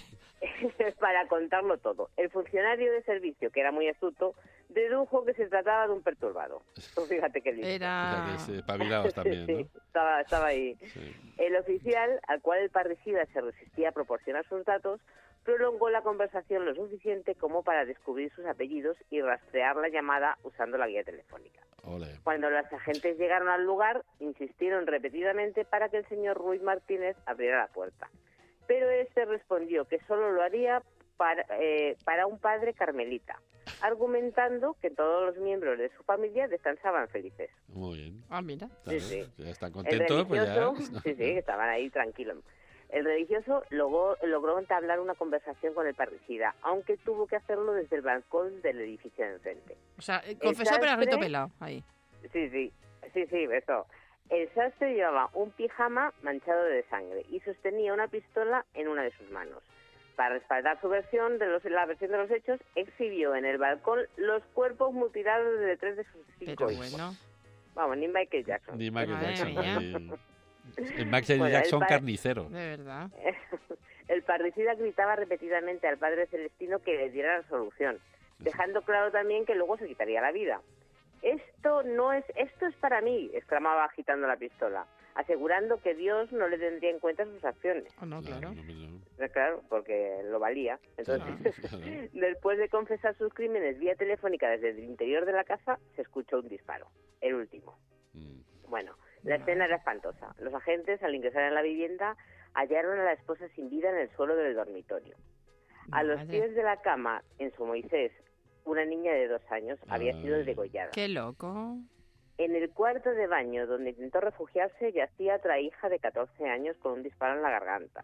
Para contarlo todo. El funcionario de servicio, que era muy astuto, dedujo que se trataba de un perturbado. Pues fíjate qué listo. Espabilados también, ¿no? Sí, estaba ahí. Sí. El oficial, al cual el parricida se resistía a proporcionar sus datos, prolongó la conversación lo suficiente como para descubrir sus apellidos y rastrear la llamada usando la guía telefónica. Ole. Cuando los agentes llegaron al lugar, insistieron repetidamente para que el señor Ruiz Martínez abriera la puerta. Pero este respondió que solo lo haría para un padre carmelita, argumentando que todos los miembros de su familia descansaban felices. Muy bien. Ah, mira. Sí. Ya están contentos, pues ya. Sí, estaban ahí tranquilos. El religioso logró entablar una conversación con el parricida, aunque tuvo que hacerlo desde el balcón del edificio de enfrente. O sea, confesó pero a grito pelado, ahí. Sí, eso. El sastre llevaba un pijama manchado de sangre y sostenía una pistola en una de sus manos. Para respaldar su versión la versión de los hechos, exhibió en el balcón los cuerpos mutilados de 3 de sus 5 hijos. Bueno. Vamos, ni Michael Jackson. Ni Michael Jackson. El Michael Jackson carnicero. De verdad. El parricida gritaba repetidamente al padre Celestino que le diera la solución, dejando claro también que luego se quitaría la vida. Esto es para mí, exclamaba agitando la pistola, asegurando que Dios no le tendría en cuenta sus acciones. No, claro. Claro, porque lo valía. Entonces, después de confesar sus crímenes vía telefónica desde el interior de la casa, se escuchó un disparo, el último. Bueno, la escena era espantosa. Los agentes, al ingresar en la vivienda, hallaron a la esposa sin vida en el suelo del dormitorio. A los pies de la cama, en su Moisés, una niña de 2 años había sido degollada. ¡Qué loco! En el cuarto de baño, donde intentó refugiarse, yacía otra hija de 14 años con un disparo en la garganta.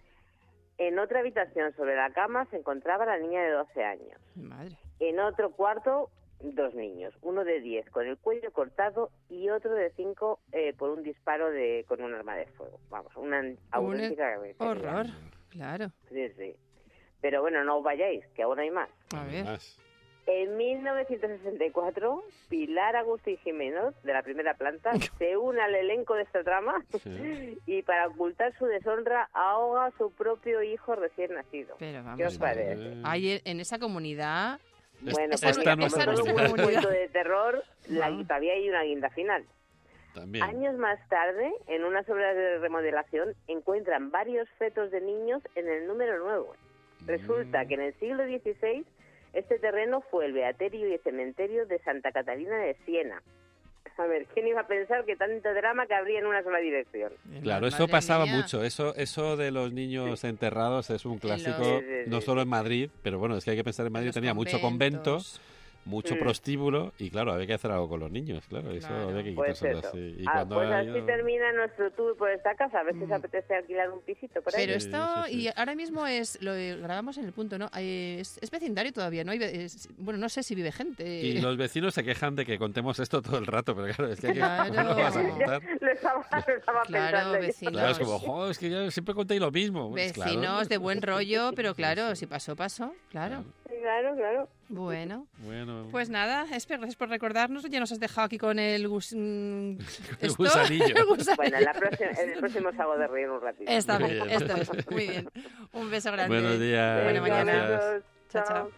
En otra habitación, sobre la cama, se encontraba la niña de 12 años. Madre. En otro cuarto, 2 niños, uno de 10 con el cuello cortado y otro de 5 por un disparo con un arma de fuego. Vamos, una auténtica horror, claro. Sí. Pero bueno, no os vayáis, que aún hay más. A ver. En 1964, Pilar Agustín Jiménez, de la primera planta, se une al elenco de esta trama y para ocultar su deshonra ahoga a su propio hijo recién nacido. Pero vamos, ¿qué os parece? Hay en esa comunidad... Bueno, pues como todo un cuento de terror, todavía hay una guinda final. También. Años más tarde, en unas obras de remodelación, encuentran varios fetos de niños en el número 9. Resulta que en el siglo XVI este terreno fue el beaterio y el cementerio de Santa Catalina de Siena. A ver, ¿quién iba a pensar que tanto drama cabría en una sola dirección? Claro, eso pasaba mucho. Eso de los niños enterrados es un clásico, no solo en Madrid, pero bueno, es que hay que pensar en Madrid, tenía mucho convento. mucho prostíbulo y claro, había que hacer algo con los niños, claro, eso había que quitárselo así. Y cuando pues así termina nuestro tour por esta casa, a ver si os apetece alquilar un pisito por ahí. Pero esto, y ahora mismo lo grabamos en El Punto, ¿no? Es vecindario todavía, ¿no? Bueno, no sé si vive gente. Y los vecinos se quejan de que contemos esto todo el rato, pero claro, es que ¿cómo lo vas a contar? Lo estaba claro, pensando. Vecinos. Claro, es como, joder, es que yo siempre contéis lo mismo. Vecinos claro. de buen rollo, pero claro, si pasó, claro. Claro. Bueno, pues nada, gracias por recordarnos. Ya nos has dejado aquí con el gusanillo. Bueno, en el próximo sábado de reír un ratito. Está bien, esto es. Muy bien. Un beso grande. Buenos días. Buena mañana. Gracias. Chao.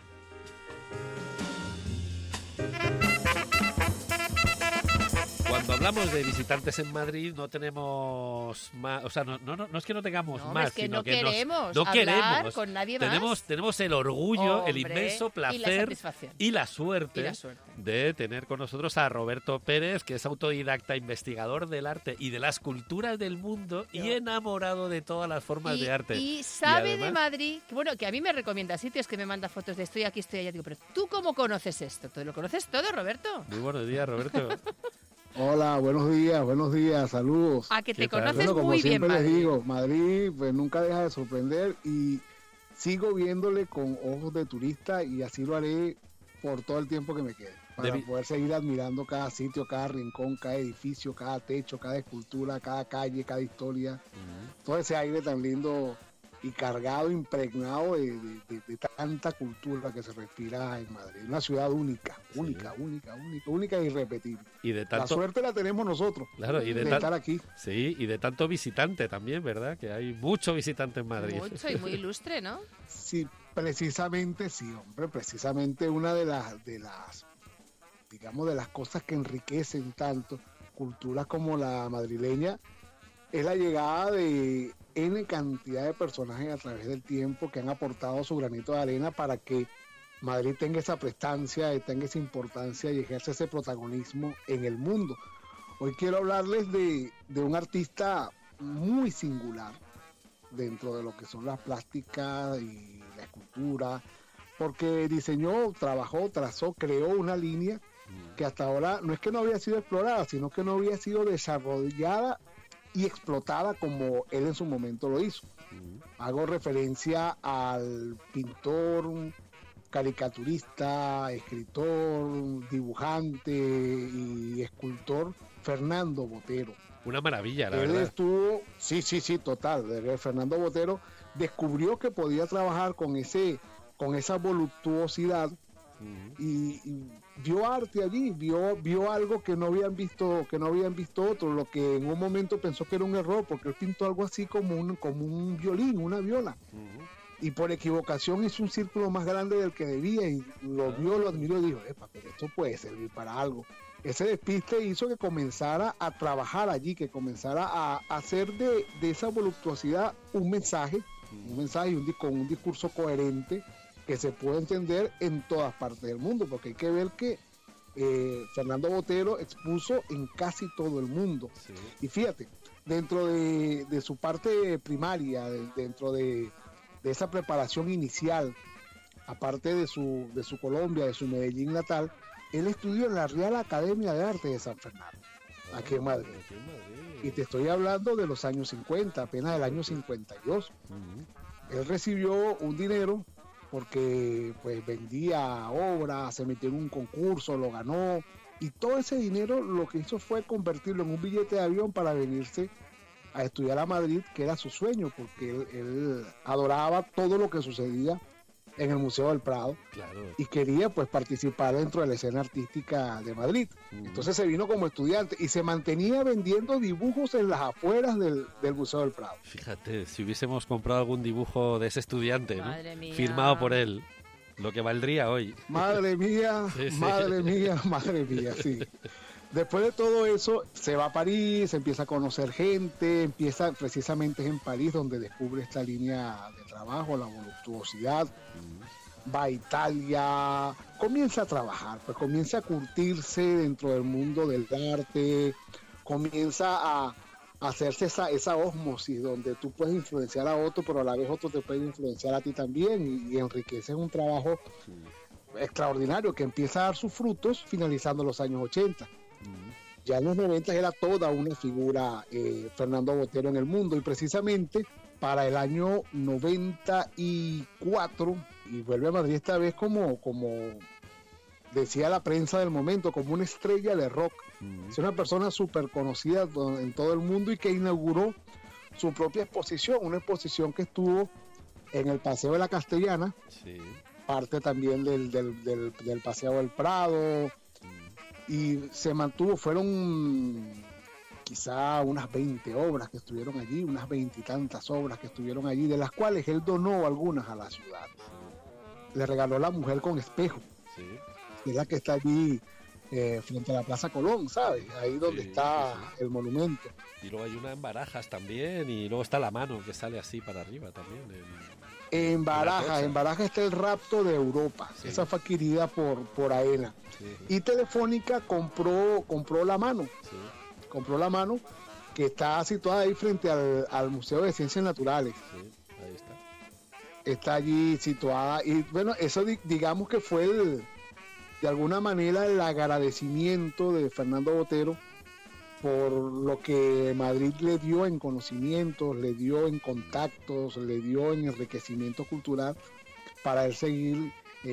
Cuando hablamos de visitantes en Madrid no tenemos más, o sea, no es que no tengamos más, es que sino no que queremos no hablar queremos con nadie más. Tenemos el orgullo, el inmenso y la placer satisfacción. y la suerte de tener con nosotros a Roberto Pérez, que es autodidacta, investigador del arte y de las culturas del mundo y enamorado de todas las formas de arte. Y sabe además, de Madrid, que a mí me recomienda sitios, que me manda fotos de estoy aquí, estoy allá. Digo, pero ¿tú cómo conoces esto? ¿Tú lo conoces todo, Roberto? Muy buenos días, Roberto. Hola, buenos días, saludos. A que te conoces como muy bien, siempre Madrid. les digo, Madrid pues nunca deja de sorprender y sigo viéndole con ojos de turista y así lo haré por todo el tiempo que me quede, para poder seguir admirando cada sitio, cada rincón, cada edificio, cada techo, cada escultura, cada calle, cada historia, todo ese aire tan lindo y cargado, impregnado de tanta cultura que se respira en Madrid. Una ciudad única e irrepetible. Y de tanto, la suerte la tenemos nosotros, claro, y de estar aquí. Sí, y de tanto visitante también, ¿verdad? Que hay mucho visitante en Madrid. Mucho y muy ilustre, ¿no? Sí, precisamente una de las digamos, de las cosas que enriquecen tanto culturas como la madrileña es la llegada de N cantidad de personajes a través del tiempo que han aportado su granito de arena para que Madrid tenga esa prestancia, tenga esa importancia y ejerza ese protagonismo en el mundo. Hoy quiero hablarles de un artista muy singular dentro de lo que son las plásticas y la escultura, porque diseñó, trabajó, trazó, creó una línea que hasta ahora no es que no había sido explorada, sino que no había sido desarrollada y explotada como él en su momento lo hizo. Hago referencia al pintor, caricaturista, escritor, dibujante y escultor Fernando Botero. Una maravilla, la él verdad. Estuvo, sí, total. Fernando Botero descubrió que podía trabajar con esa voluptuosidad y vio arte allí, vio algo que no habían visto otros, lo que en un momento pensó que era un error, porque él pintó algo así como un violín, una viola, y por equivocación hizo un círculo más grande del que debía, y lo vio, lo admiró y dijo, pero esto puede servir para algo. Ese despiste hizo que comenzara a trabajar allí, que comenzara a hacer de esa voluptuosidad un mensaje con un discurso coherente que se puede entender en todas partes del mundo, porque hay que ver que Fernando Botero expuso en casi todo el mundo. Sí. Y fíjate, dentro de su parte primaria, dentro de esa preparación inicial, aparte de su Colombia, de su Medellín natal, él estudió en la Real Academia de Arte de San Fernando, aquí en Madrid. Y te estoy hablando de los años 50, apenas del año 52. Él recibió un dinero porque pues vendía obras, se metió en un concurso, lo ganó, y todo ese dinero lo que hizo fue convertirlo en un billete de avión para venirse a estudiar a Madrid, que era su sueño, porque él adoraba todo lo que sucedía en el Museo del Prado, claro, y quería pues participar dentro de la escena artística de Madrid. Entonces se vino como estudiante y se mantenía vendiendo dibujos en las afueras del Museo del Prado. Fíjate, si hubiésemos comprado algún dibujo de ese estudiante, ¿no? Firmado por él, lo que valdría hoy. Madre mía, sí. Madre mía, sí. Después de todo eso, se va a París, empieza a conocer gente, empieza precisamente en París donde descubre esta línea de trabajo, la voluptuosidad, va a Italia, comienza a trabajar, pues comienza a curtirse dentro del mundo del arte, comienza a hacerse esa ósmosis donde tú puedes influenciar a otro, pero a la vez otro te puede influenciar a ti también y enriqueces un trabajo extraordinario que empieza a dar sus frutos finalizando los años 80. Ya en los 90 era toda una figura Fernando Botero en el mundo, y precisamente para el año 94, y vuelve a Madrid esta vez como decía la prensa del momento, como una estrella de rock. Es una persona súper conocida en todo el mundo y que inauguró su propia exposición, una exposición que estuvo en el Paseo de la Castellana, parte también del Paseo del Prado, y se mantuvo, fueron quizá unas 20 obras que estuvieron allí, unas 20 y tantas obras que estuvieron allí, de las cuales él donó algunas a la ciudad. Le regaló La Mujer con Espejo, que es la que está allí frente a la Plaza Colón, ¿sabes? Ahí donde está el monumento. Y luego hay una en Barajas también, y luego está La Mano, que sale así para arriba también. En Barajas está el Rapto de Europa. Esa fue adquirida por AENA. Y Telefónica compró La Mano. Compró La Mano, que está situada ahí frente al Museo de Ciencias Naturales. Ahí está. Está allí situada. Y bueno, eso digamos que fue de alguna manera el agradecimiento de Fernando Botero por lo que Madrid le dio en conocimientos, le dio en contactos, le dio en enriquecimiento cultural para él seguir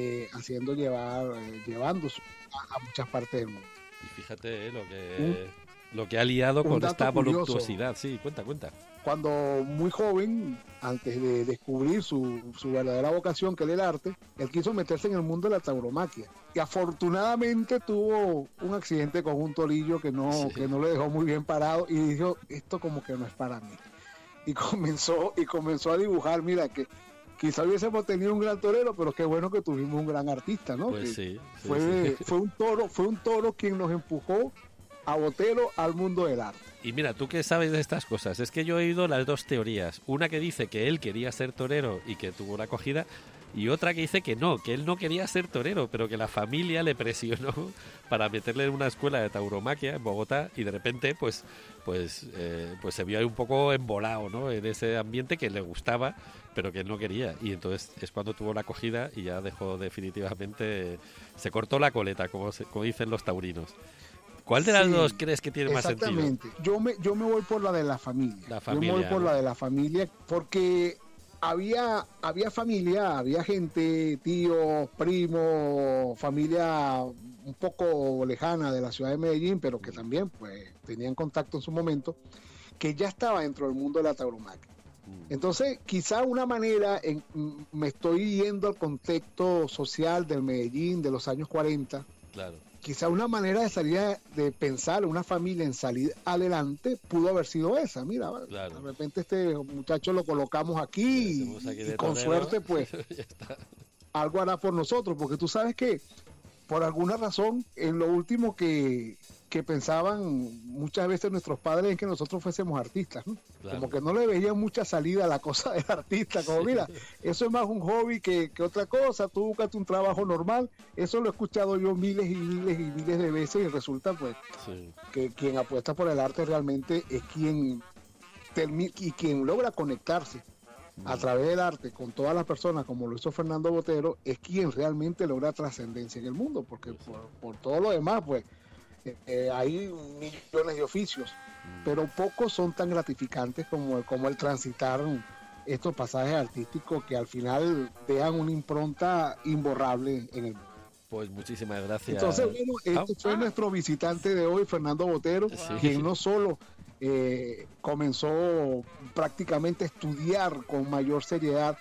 llevando a muchas partes del mundo. Y fíjate lo que ha liado con esta voluptuosidad. Sí, cuenta. Cuando muy joven, antes de descubrir su verdadera vocación, que era el arte, él quiso meterse en el mundo de la tauromaquia. Y afortunadamente tuvo un accidente con un torillo que no le dejó muy bien parado, y dijo, esto como que no es para mí. Y comenzó a dibujar, mira, que quizá hubiésemos tenido un gran torero, pero qué bueno que tuvimos un gran artista, ¿no? Pues fue un toro quien nos empujó a Botero al mundo del arte. Y mira, tú que sabes de estas cosas, es que yo he oído las dos teorías. Una que dice que él quería ser torero y que tuvo la acogida, y otra que dice que él no quería ser torero, pero que la familia le presionó para meterle en una escuela de tauromaquia en Bogotá, y de repente pues se vio ahí un poco embolado, ¿no? En ese ambiente que le gustaba, pero que él no quería. Y entonces es cuando tuvo la acogida y ya dejó definitivamente, se cortó la coleta, como dicen los taurinos. ¿Cuál de las dos crees que tiene más sentido? Exactamente. Yo me voy por la de la familia. Yo me voy por la de la familia, porque había familia, había gente, tíos, primos, familia un poco lejana de la ciudad de Medellín, pero que también pues tenían contacto en su momento, que ya estaba dentro del mundo de la tauromaquia. Entonces, quizá una manera, me estoy yendo al contexto social del Medellín de los años 40. Claro. Quizá una manera de pensar una familia en salir adelante pudo haber sido esa. Mira, de repente este muchacho lo colocamos aquí y con suerte pues algo hará por nosotros, porque tú sabes que por alguna razón en lo último que pensaban muchas veces nuestros padres es que nosotros fuésemos artistas, ¿no? Como que no le veían mucha salida a la cosa del artista, como mira, eso es más un hobby que otra cosa, tú búscate un trabajo normal. Eso lo he escuchado yo miles y miles de veces, y resulta pues que quien apuesta por el arte realmente es quien logra conectarse a través del arte con todas las personas, como lo hizo Fernando Botero, es quien realmente logra trascendencia en el mundo, porque por todo lo demás pues hay millones de oficios, pero pocos son tan gratificantes como el transitar estos pasajes artísticos que al final dejan una impronta imborrable en el mundo. Pues muchísimas gracias. Entonces, bueno, este fue nuestro visitante de hoy, Fernando Botero, quien no solo comenzó prácticamente a estudiar con mayor seriedad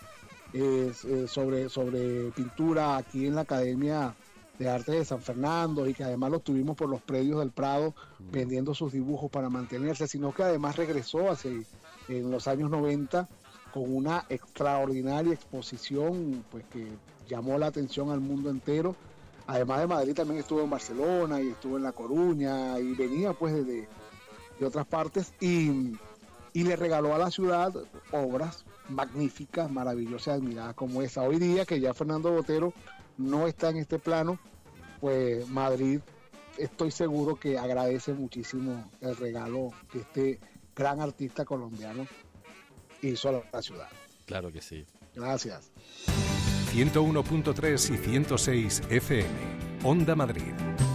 sobre pintura aquí en la Academia de Arte de San Fernando, y que además lo tuvimos por los predios del Prado vendiendo sus dibujos para mantenerse, sino que además regresó en los años 90 con una extraordinaria exposición pues que llamó la atención al mundo entero. Además de Madrid, también estuvo en Barcelona y estuvo en La Coruña, y venía pues de otras partes, y le regaló a la ciudad obras magníficas, maravillosas, admiradas como esa. Hoy día que ya Fernando Botero no está en este plano, pues Madrid, estoy seguro que agradece muchísimo el regalo que este gran artista colombiano hizo a la ciudad. Claro que sí. Gracias. 101.3 y 106 FM. Onda Madrid.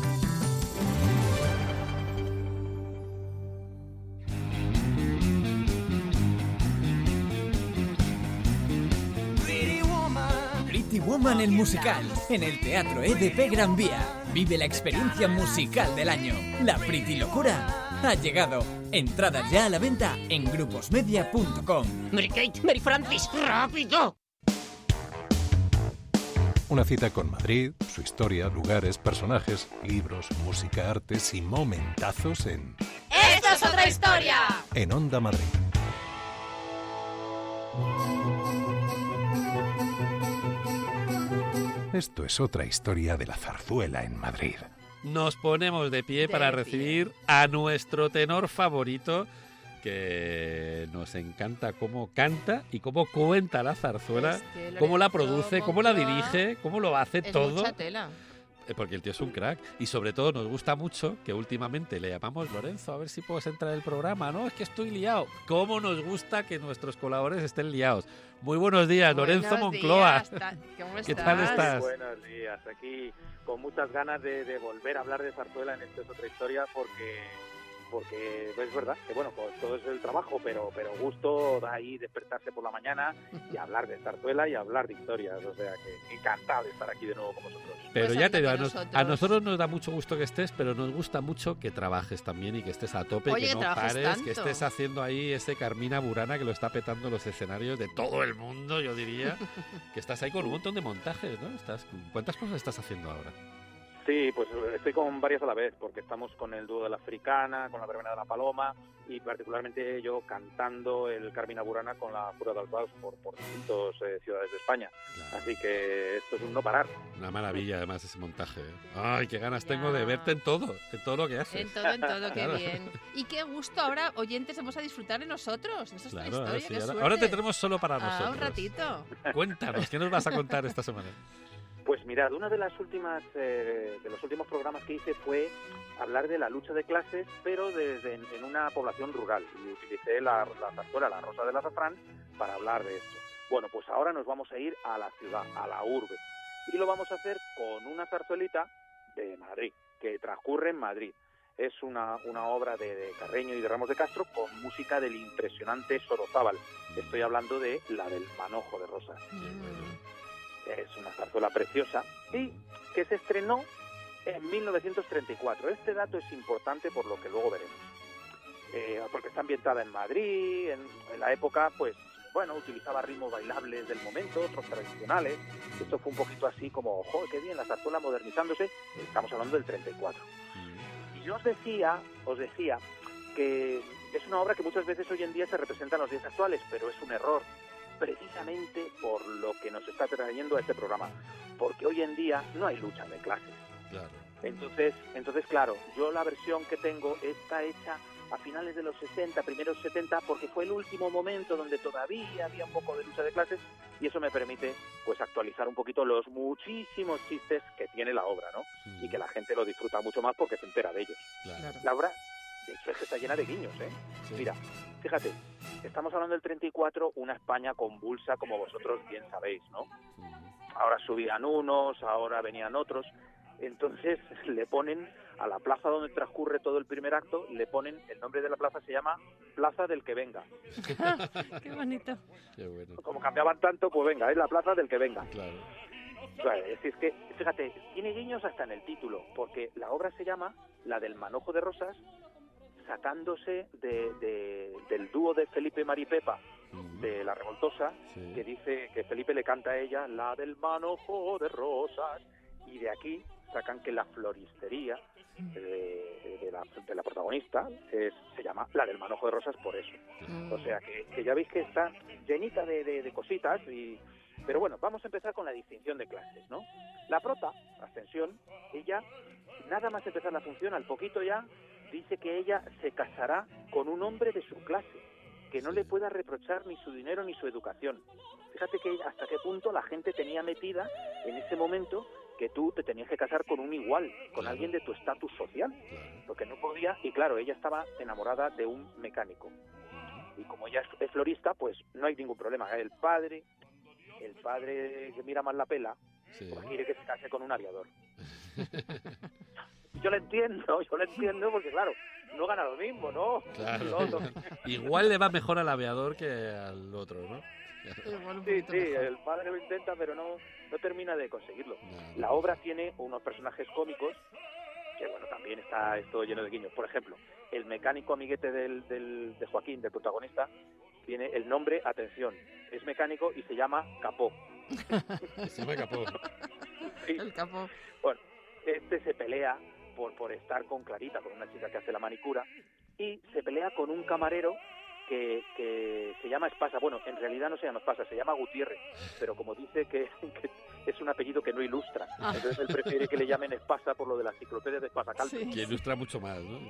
Pretty Woman el musical, en el Teatro EDP Gran Vía. Vive la experiencia musical del año. La Pretty Locura ha llegado. Entradas ya a la venta en gruposmedia.com. Mary Kate, Mary Francis, rápido. Una cita con Madrid, su historia, lugares, personajes, libros, música, artes y momentazos en... ¡Esto es otra historia! En Onda Madrid. Esto es otra historia de la zarzuela en Madrid. Nos ponemos de pie para recibir a nuestro tenor favorito, que nos encanta cómo canta y cómo cuenta la zarzuela, cómo la produce, cómo la dirige, cómo lo hace todo. Mucha tela. Porque el tío es un crack. Y sobre todo nos gusta mucho que últimamente le llamamos Lorenzo, a ver si puedes entrar en el programa. No, es que estoy liado. ¿Cómo nos gusta que nuestros colaboradores estén liados? Muy buenos días, Lorenzo Moncloa. ¿Qué tal estás? Buenos días. Aquí con muchas ganas de volver a hablar de zarzuela en Esto es otra historia, porque es verdad que bueno, pues todo es el trabajo, pero gusto da ahí despertarse por la mañana y hablar de zarzuela y hablar de historias. O sea que encantado de estar aquí de nuevo con vosotros. Pero pues ya te digo, a nosotros nos da mucho gusto que estés, pero nos gusta mucho que trabajes también y que estés a tope, que no pares, tanto. Que estés haciendo ahí ese Carmina Burana que lo está petando los escenarios de todo el mundo, yo diría. Que estás ahí con un montón de montajes, ¿no? ¿Cuántas cosas estás haciendo ahora? Sí, pues estoy con varias a la vez, porque estamos con el dúo de la Africana, con la Verbena de la Paloma, y particularmente yo cantando el Carmina Burana con la Jura de Albaus por distintas ciudades de España. Claro. Así que esto es un no parar. Una maravilla además ese montaje. Ay, qué ganas tengo de verte en todo lo que haces. En todo, qué bien. Y qué gusto ahora, oyentes, vamos a disfrutar de nosotros. Esa es la historia, sí, ahora te tenemos solo para nosotros. Un ratito. Cuéntanos, ¿qué nos vas a contar esta semana? Pues mirad, una de las últimas de los últimos programas que hice fue hablar de la lucha de clases, pero en una población rural, y utilicé la zarzuela, la Rosa del Azafrán, para hablar de esto. Bueno, pues ahora nos vamos a ir a la ciudad, a la urbe, y lo vamos a hacer con una zarzuelita de Madrid, que transcurre en Madrid. Es una obra de Carreño y de Ramos de Castro con música del impresionante Sorozábal. Estoy hablando de la del Manojo de Rosas. Es una zarzuela preciosa y que se estrenó en 1934. Este dato es importante por lo que luego veremos. Porque está ambientada en Madrid, en la época, pues, bueno, utilizaba ritmos bailables del momento, otros tradicionales. Esto fue un poquito así como, ¡ojo, qué bien, la zarzuela modernizándose! Estamos hablando del 34. Y yo os decía que es una obra que muchas veces hoy en día se representa en los días actuales, pero es un error, precisamente por lo que nos está trayendo a este programa, porque hoy en día no hay lucha de clases. Claro. Entonces, claro, yo la versión que tengo está hecha a finales de los 60, primeros 70, porque fue el último momento donde todavía había un poco de lucha de clases, y eso me permite pues actualizar un poquito los muchísimos chistes que tiene la obra, ¿no? Y que la gente lo disfruta mucho más porque se entera de ellos. Claro. La obra, de hecho, es que está llena de guiños, ¿eh? Sí. Mira, fíjate, estamos hablando del 34, una España convulsa, como vosotros bien sabéis, ¿no? Ahora subían unos, ahora venían otros. Entonces le ponen a la plaza donde transcurre todo el primer acto, le ponen, el nombre de la plaza se llama Plaza del que venga. Qué bonito. Qué bueno. Como cambiaban tanto, pues venga, es la plaza del que venga. Claro. Claro, es que, fíjate, tiene guiños hasta en el título, porque la obra se llama La del Manojo de Rosas, sacándose del dúo de Felipe Maripepa, de La Revoltosa, sí, que dice que Felipe le canta a ella La del Manojo de Rosas, y de aquí sacan que la floristería de la protagonista se llama La del Manojo de Rosas por eso. O sea que ya veis que está llenita de cositas, pero bueno, vamos a empezar con la distinción de clases, ¿no? La prota, Ascensión, ella, nada más empezar la función, al poquito ya, dice que ella se casará con un hombre de su clase, que no le pueda reprochar ni su dinero ni su educación. Fíjate que hasta qué punto la gente tenía metida en ese momento que tú te tenías que casar con un igual, con alguien de tu estatus social, porque no podía, y claro, ella estaba enamorada de un mecánico. Y como ella es florista, pues no hay ningún problema. El padre el padre que mira más la pela, pues quiere que se case con un aviador. Yo lo entiendo porque claro, no gana lo mismo, ¿no? Claro. Igual le va mejor al aviador que al otro, ¿no? Sí, el padre lo intenta, pero no termina de conseguirlo. La obra tiene unos personajes cómicos que, bueno, también está esto lleno de guiños. Por ejemplo, el mecánico amiguete de Joaquín, del protagonista, tiene el nombre, atención, es mecánico y se llama Capó. Se llama Capó. Sí. El Capó. Bueno, este se pelea por estar con Clarita, con una chica que hace la manicura, y se pelea con un camarero que se llama Espasa. Bueno, en realidad no se llama Espasa, se llama Gutiérrez, pero como dice que es un apellido que no ilustra, entonces él prefiere que le llamen Espasa por lo de la enciclopedia de Espasa Calpe. Sí. Que ilustra mucho más, ¿no?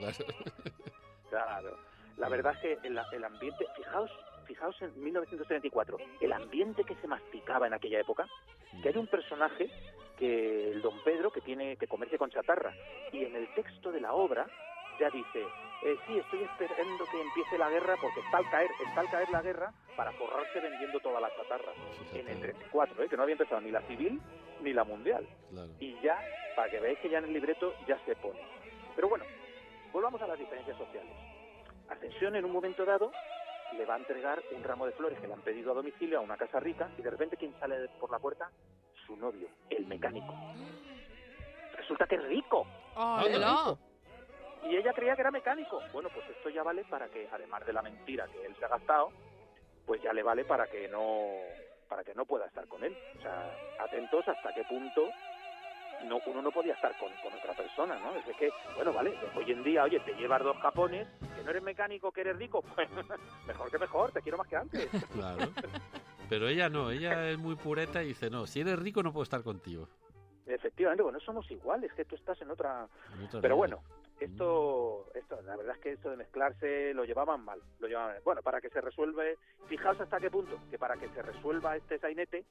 Claro. La verdad es que el ambiente, fijaos en 1934, el ambiente que se masticaba en aquella época, que hay un personaje que el don Pedro que comercia con chatarra, y en el texto de la obra ya dice, sí, estoy esperando que empiece la guerra porque está al caer la guerra para forrarse vendiendo toda la chatarra. En el 34, que no había empezado ni la civil ni la mundial. Claro. Y ya, para que veáis que ya en el libreto ya se pone. Pero bueno, volvamos a las diferencias sociales. Ascensión, en un momento dado, le va a entregar un ramo de flores que le han pedido a domicilio a una casa rica, y de repente, ¿quién sale por la puerta? Su novio, el mecánico. Resulta que es rico. ¡Hola! Y ella creía que era mecánico. Bueno, pues esto ya vale para que, además de la mentira que él se ha gastado, pues ya le vale para que no pueda estar con él. O sea, atentos hasta qué punto uno no podía estar con otra persona, ¿no? Es que, bueno, vale, hoy en día, oye, te llevas 2 capones, que no eres mecánico, que eres rico, pues mejor que mejor, te quiero más que antes. Claro. Pero ella no, ella es muy pureta y dice, no, si eres rico no puedo estar contigo. Efectivamente, bueno, somos iguales, que tú estás en otra... Pero bueno, esto, la verdad es que esto de mezclarse lo llevaban mal. Bueno, para que se resuelve, fijaos hasta qué punto, que para que se resuelva este sainete,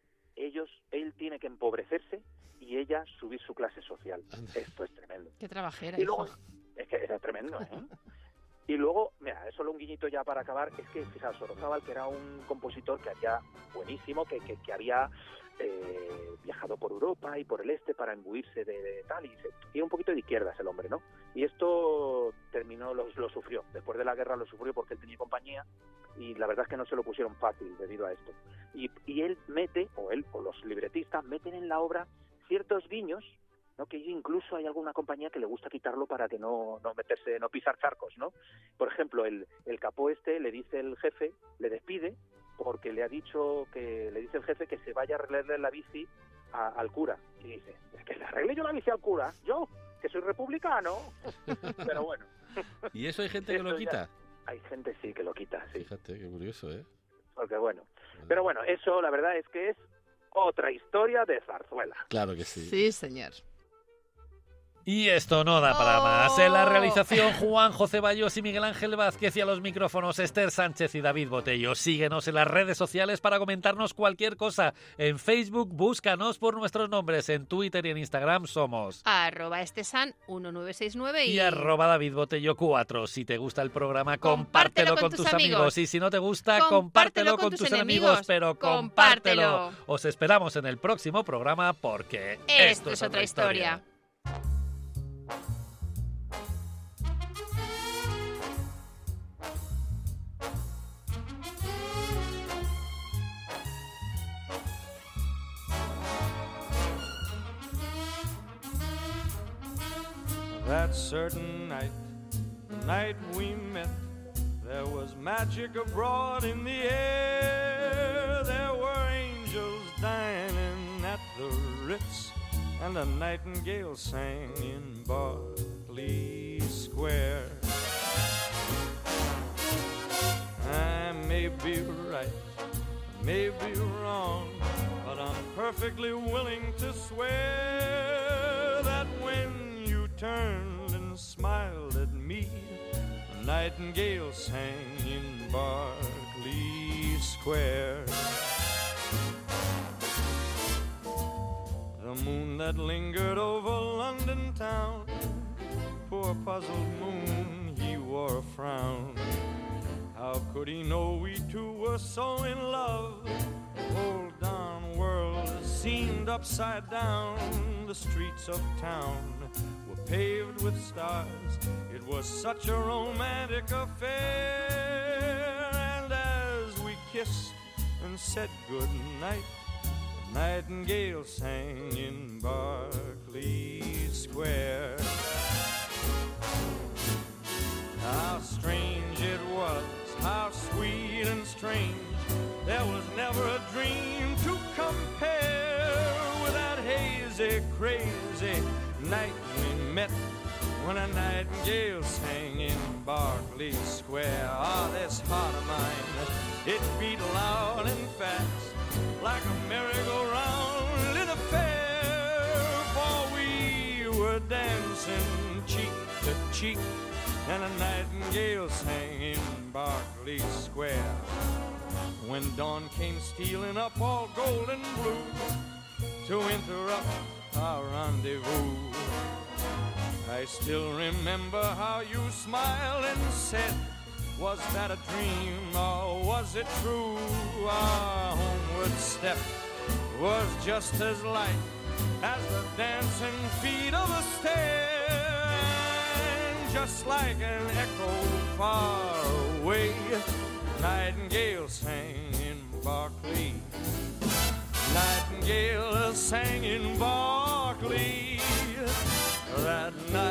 él tiene que empobrecerse y ella subir su clase social. Esto es tremendo. Qué trabajera. Y luego, es que era tremendo, ¿eh? Y luego, mira, es solo un guiñito ya para acabar, es que, fijaos, Sorozábal, que era un compositor que había buenísimo, que había viajado por Europa y por el este para imbuirse de tal, y era un poquito de izquierdas el hombre, ¿no? Y esto terminó, lo sufrió, después de la guerra lo sufrió porque él tenía compañía, y la verdad es que no se lo pusieron fácil debido a esto. Y él mete, o los libretistas meten en la obra ciertos guiños, ¿no? Que incluso hay alguna compañía que le gusta quitarlo para que no pisar charcos, ¿no? Por ejemplo, el capó le dice el jefe, le despide porque le dice el jefe que se vaya a arreglarle la bici al cura. Y dice, es que le arregle yo la bici al cura, yo, que soy republicano. Pero bueno. ¿Y eso hay gente que lo quita? Hay gente sí que lo quita, sí. Fíjate, qué curioso, ¿eh? Porque bueno. Pero bueno, eso la verdad es que es otra historia de zarzuela. Claro que sí. Sí, señor. Y esto no da para más. En la realización, Juanjo Ceballos y Miguel Ángel Vázquez, y a los micrófonos, Esther Sánchez y David Botello. Síguenos en las redes sociales para comentarnos cualquier cosa. En Facebook, búscanos por nuestros nombres. En Twitter y en Instagram somos @estesan1969 y @DavidBotello4. Si te gusta el programa, compártelo con tus amigos. Y si no te gusta, compártelo con tus enemigos. Pero compártelo. Os esperamos en el próximo programa porque esto es otra historia. That certain night, the night we met, there was magic abroad in the air. There were angels dining at the Ritz, and a nightingale sang in Berkeley Square. I may be right, I may be wrong, but I'm perfectly willing to swear that when you turned and smiled at me, a nightingale sang in Berkeley Square. The moon that lingered over London town, poor puzzled moon, he wore a frown. How could he know we two were so in love? Hold on. world seemed upside down. The streets of town were paved with stars. It was such a romantic affair. And as we kissed and said good night, the nightingale sang in Berkeley Square. How strange it was, how sweet and strange. There was never a dream to compare with that hazy, crazy night we met when a nightingale sang in Berkeley Square. Ah, this heart of mine, it beat loud and fast like a merry-go-round in a fair. For we were dancing cheek to cheek, and a nightingale sang in Berkeley Square. When dawn came stealing up all gold and blue to interrupt our rendezvous, I still remember how you smiled and said, was that a dream or was it true? Our homeward step was just as light as the dancing feet of a stair. And just like an echo far away, nightingale sang in Berkeley. Nightingale sang in Berkeley that night.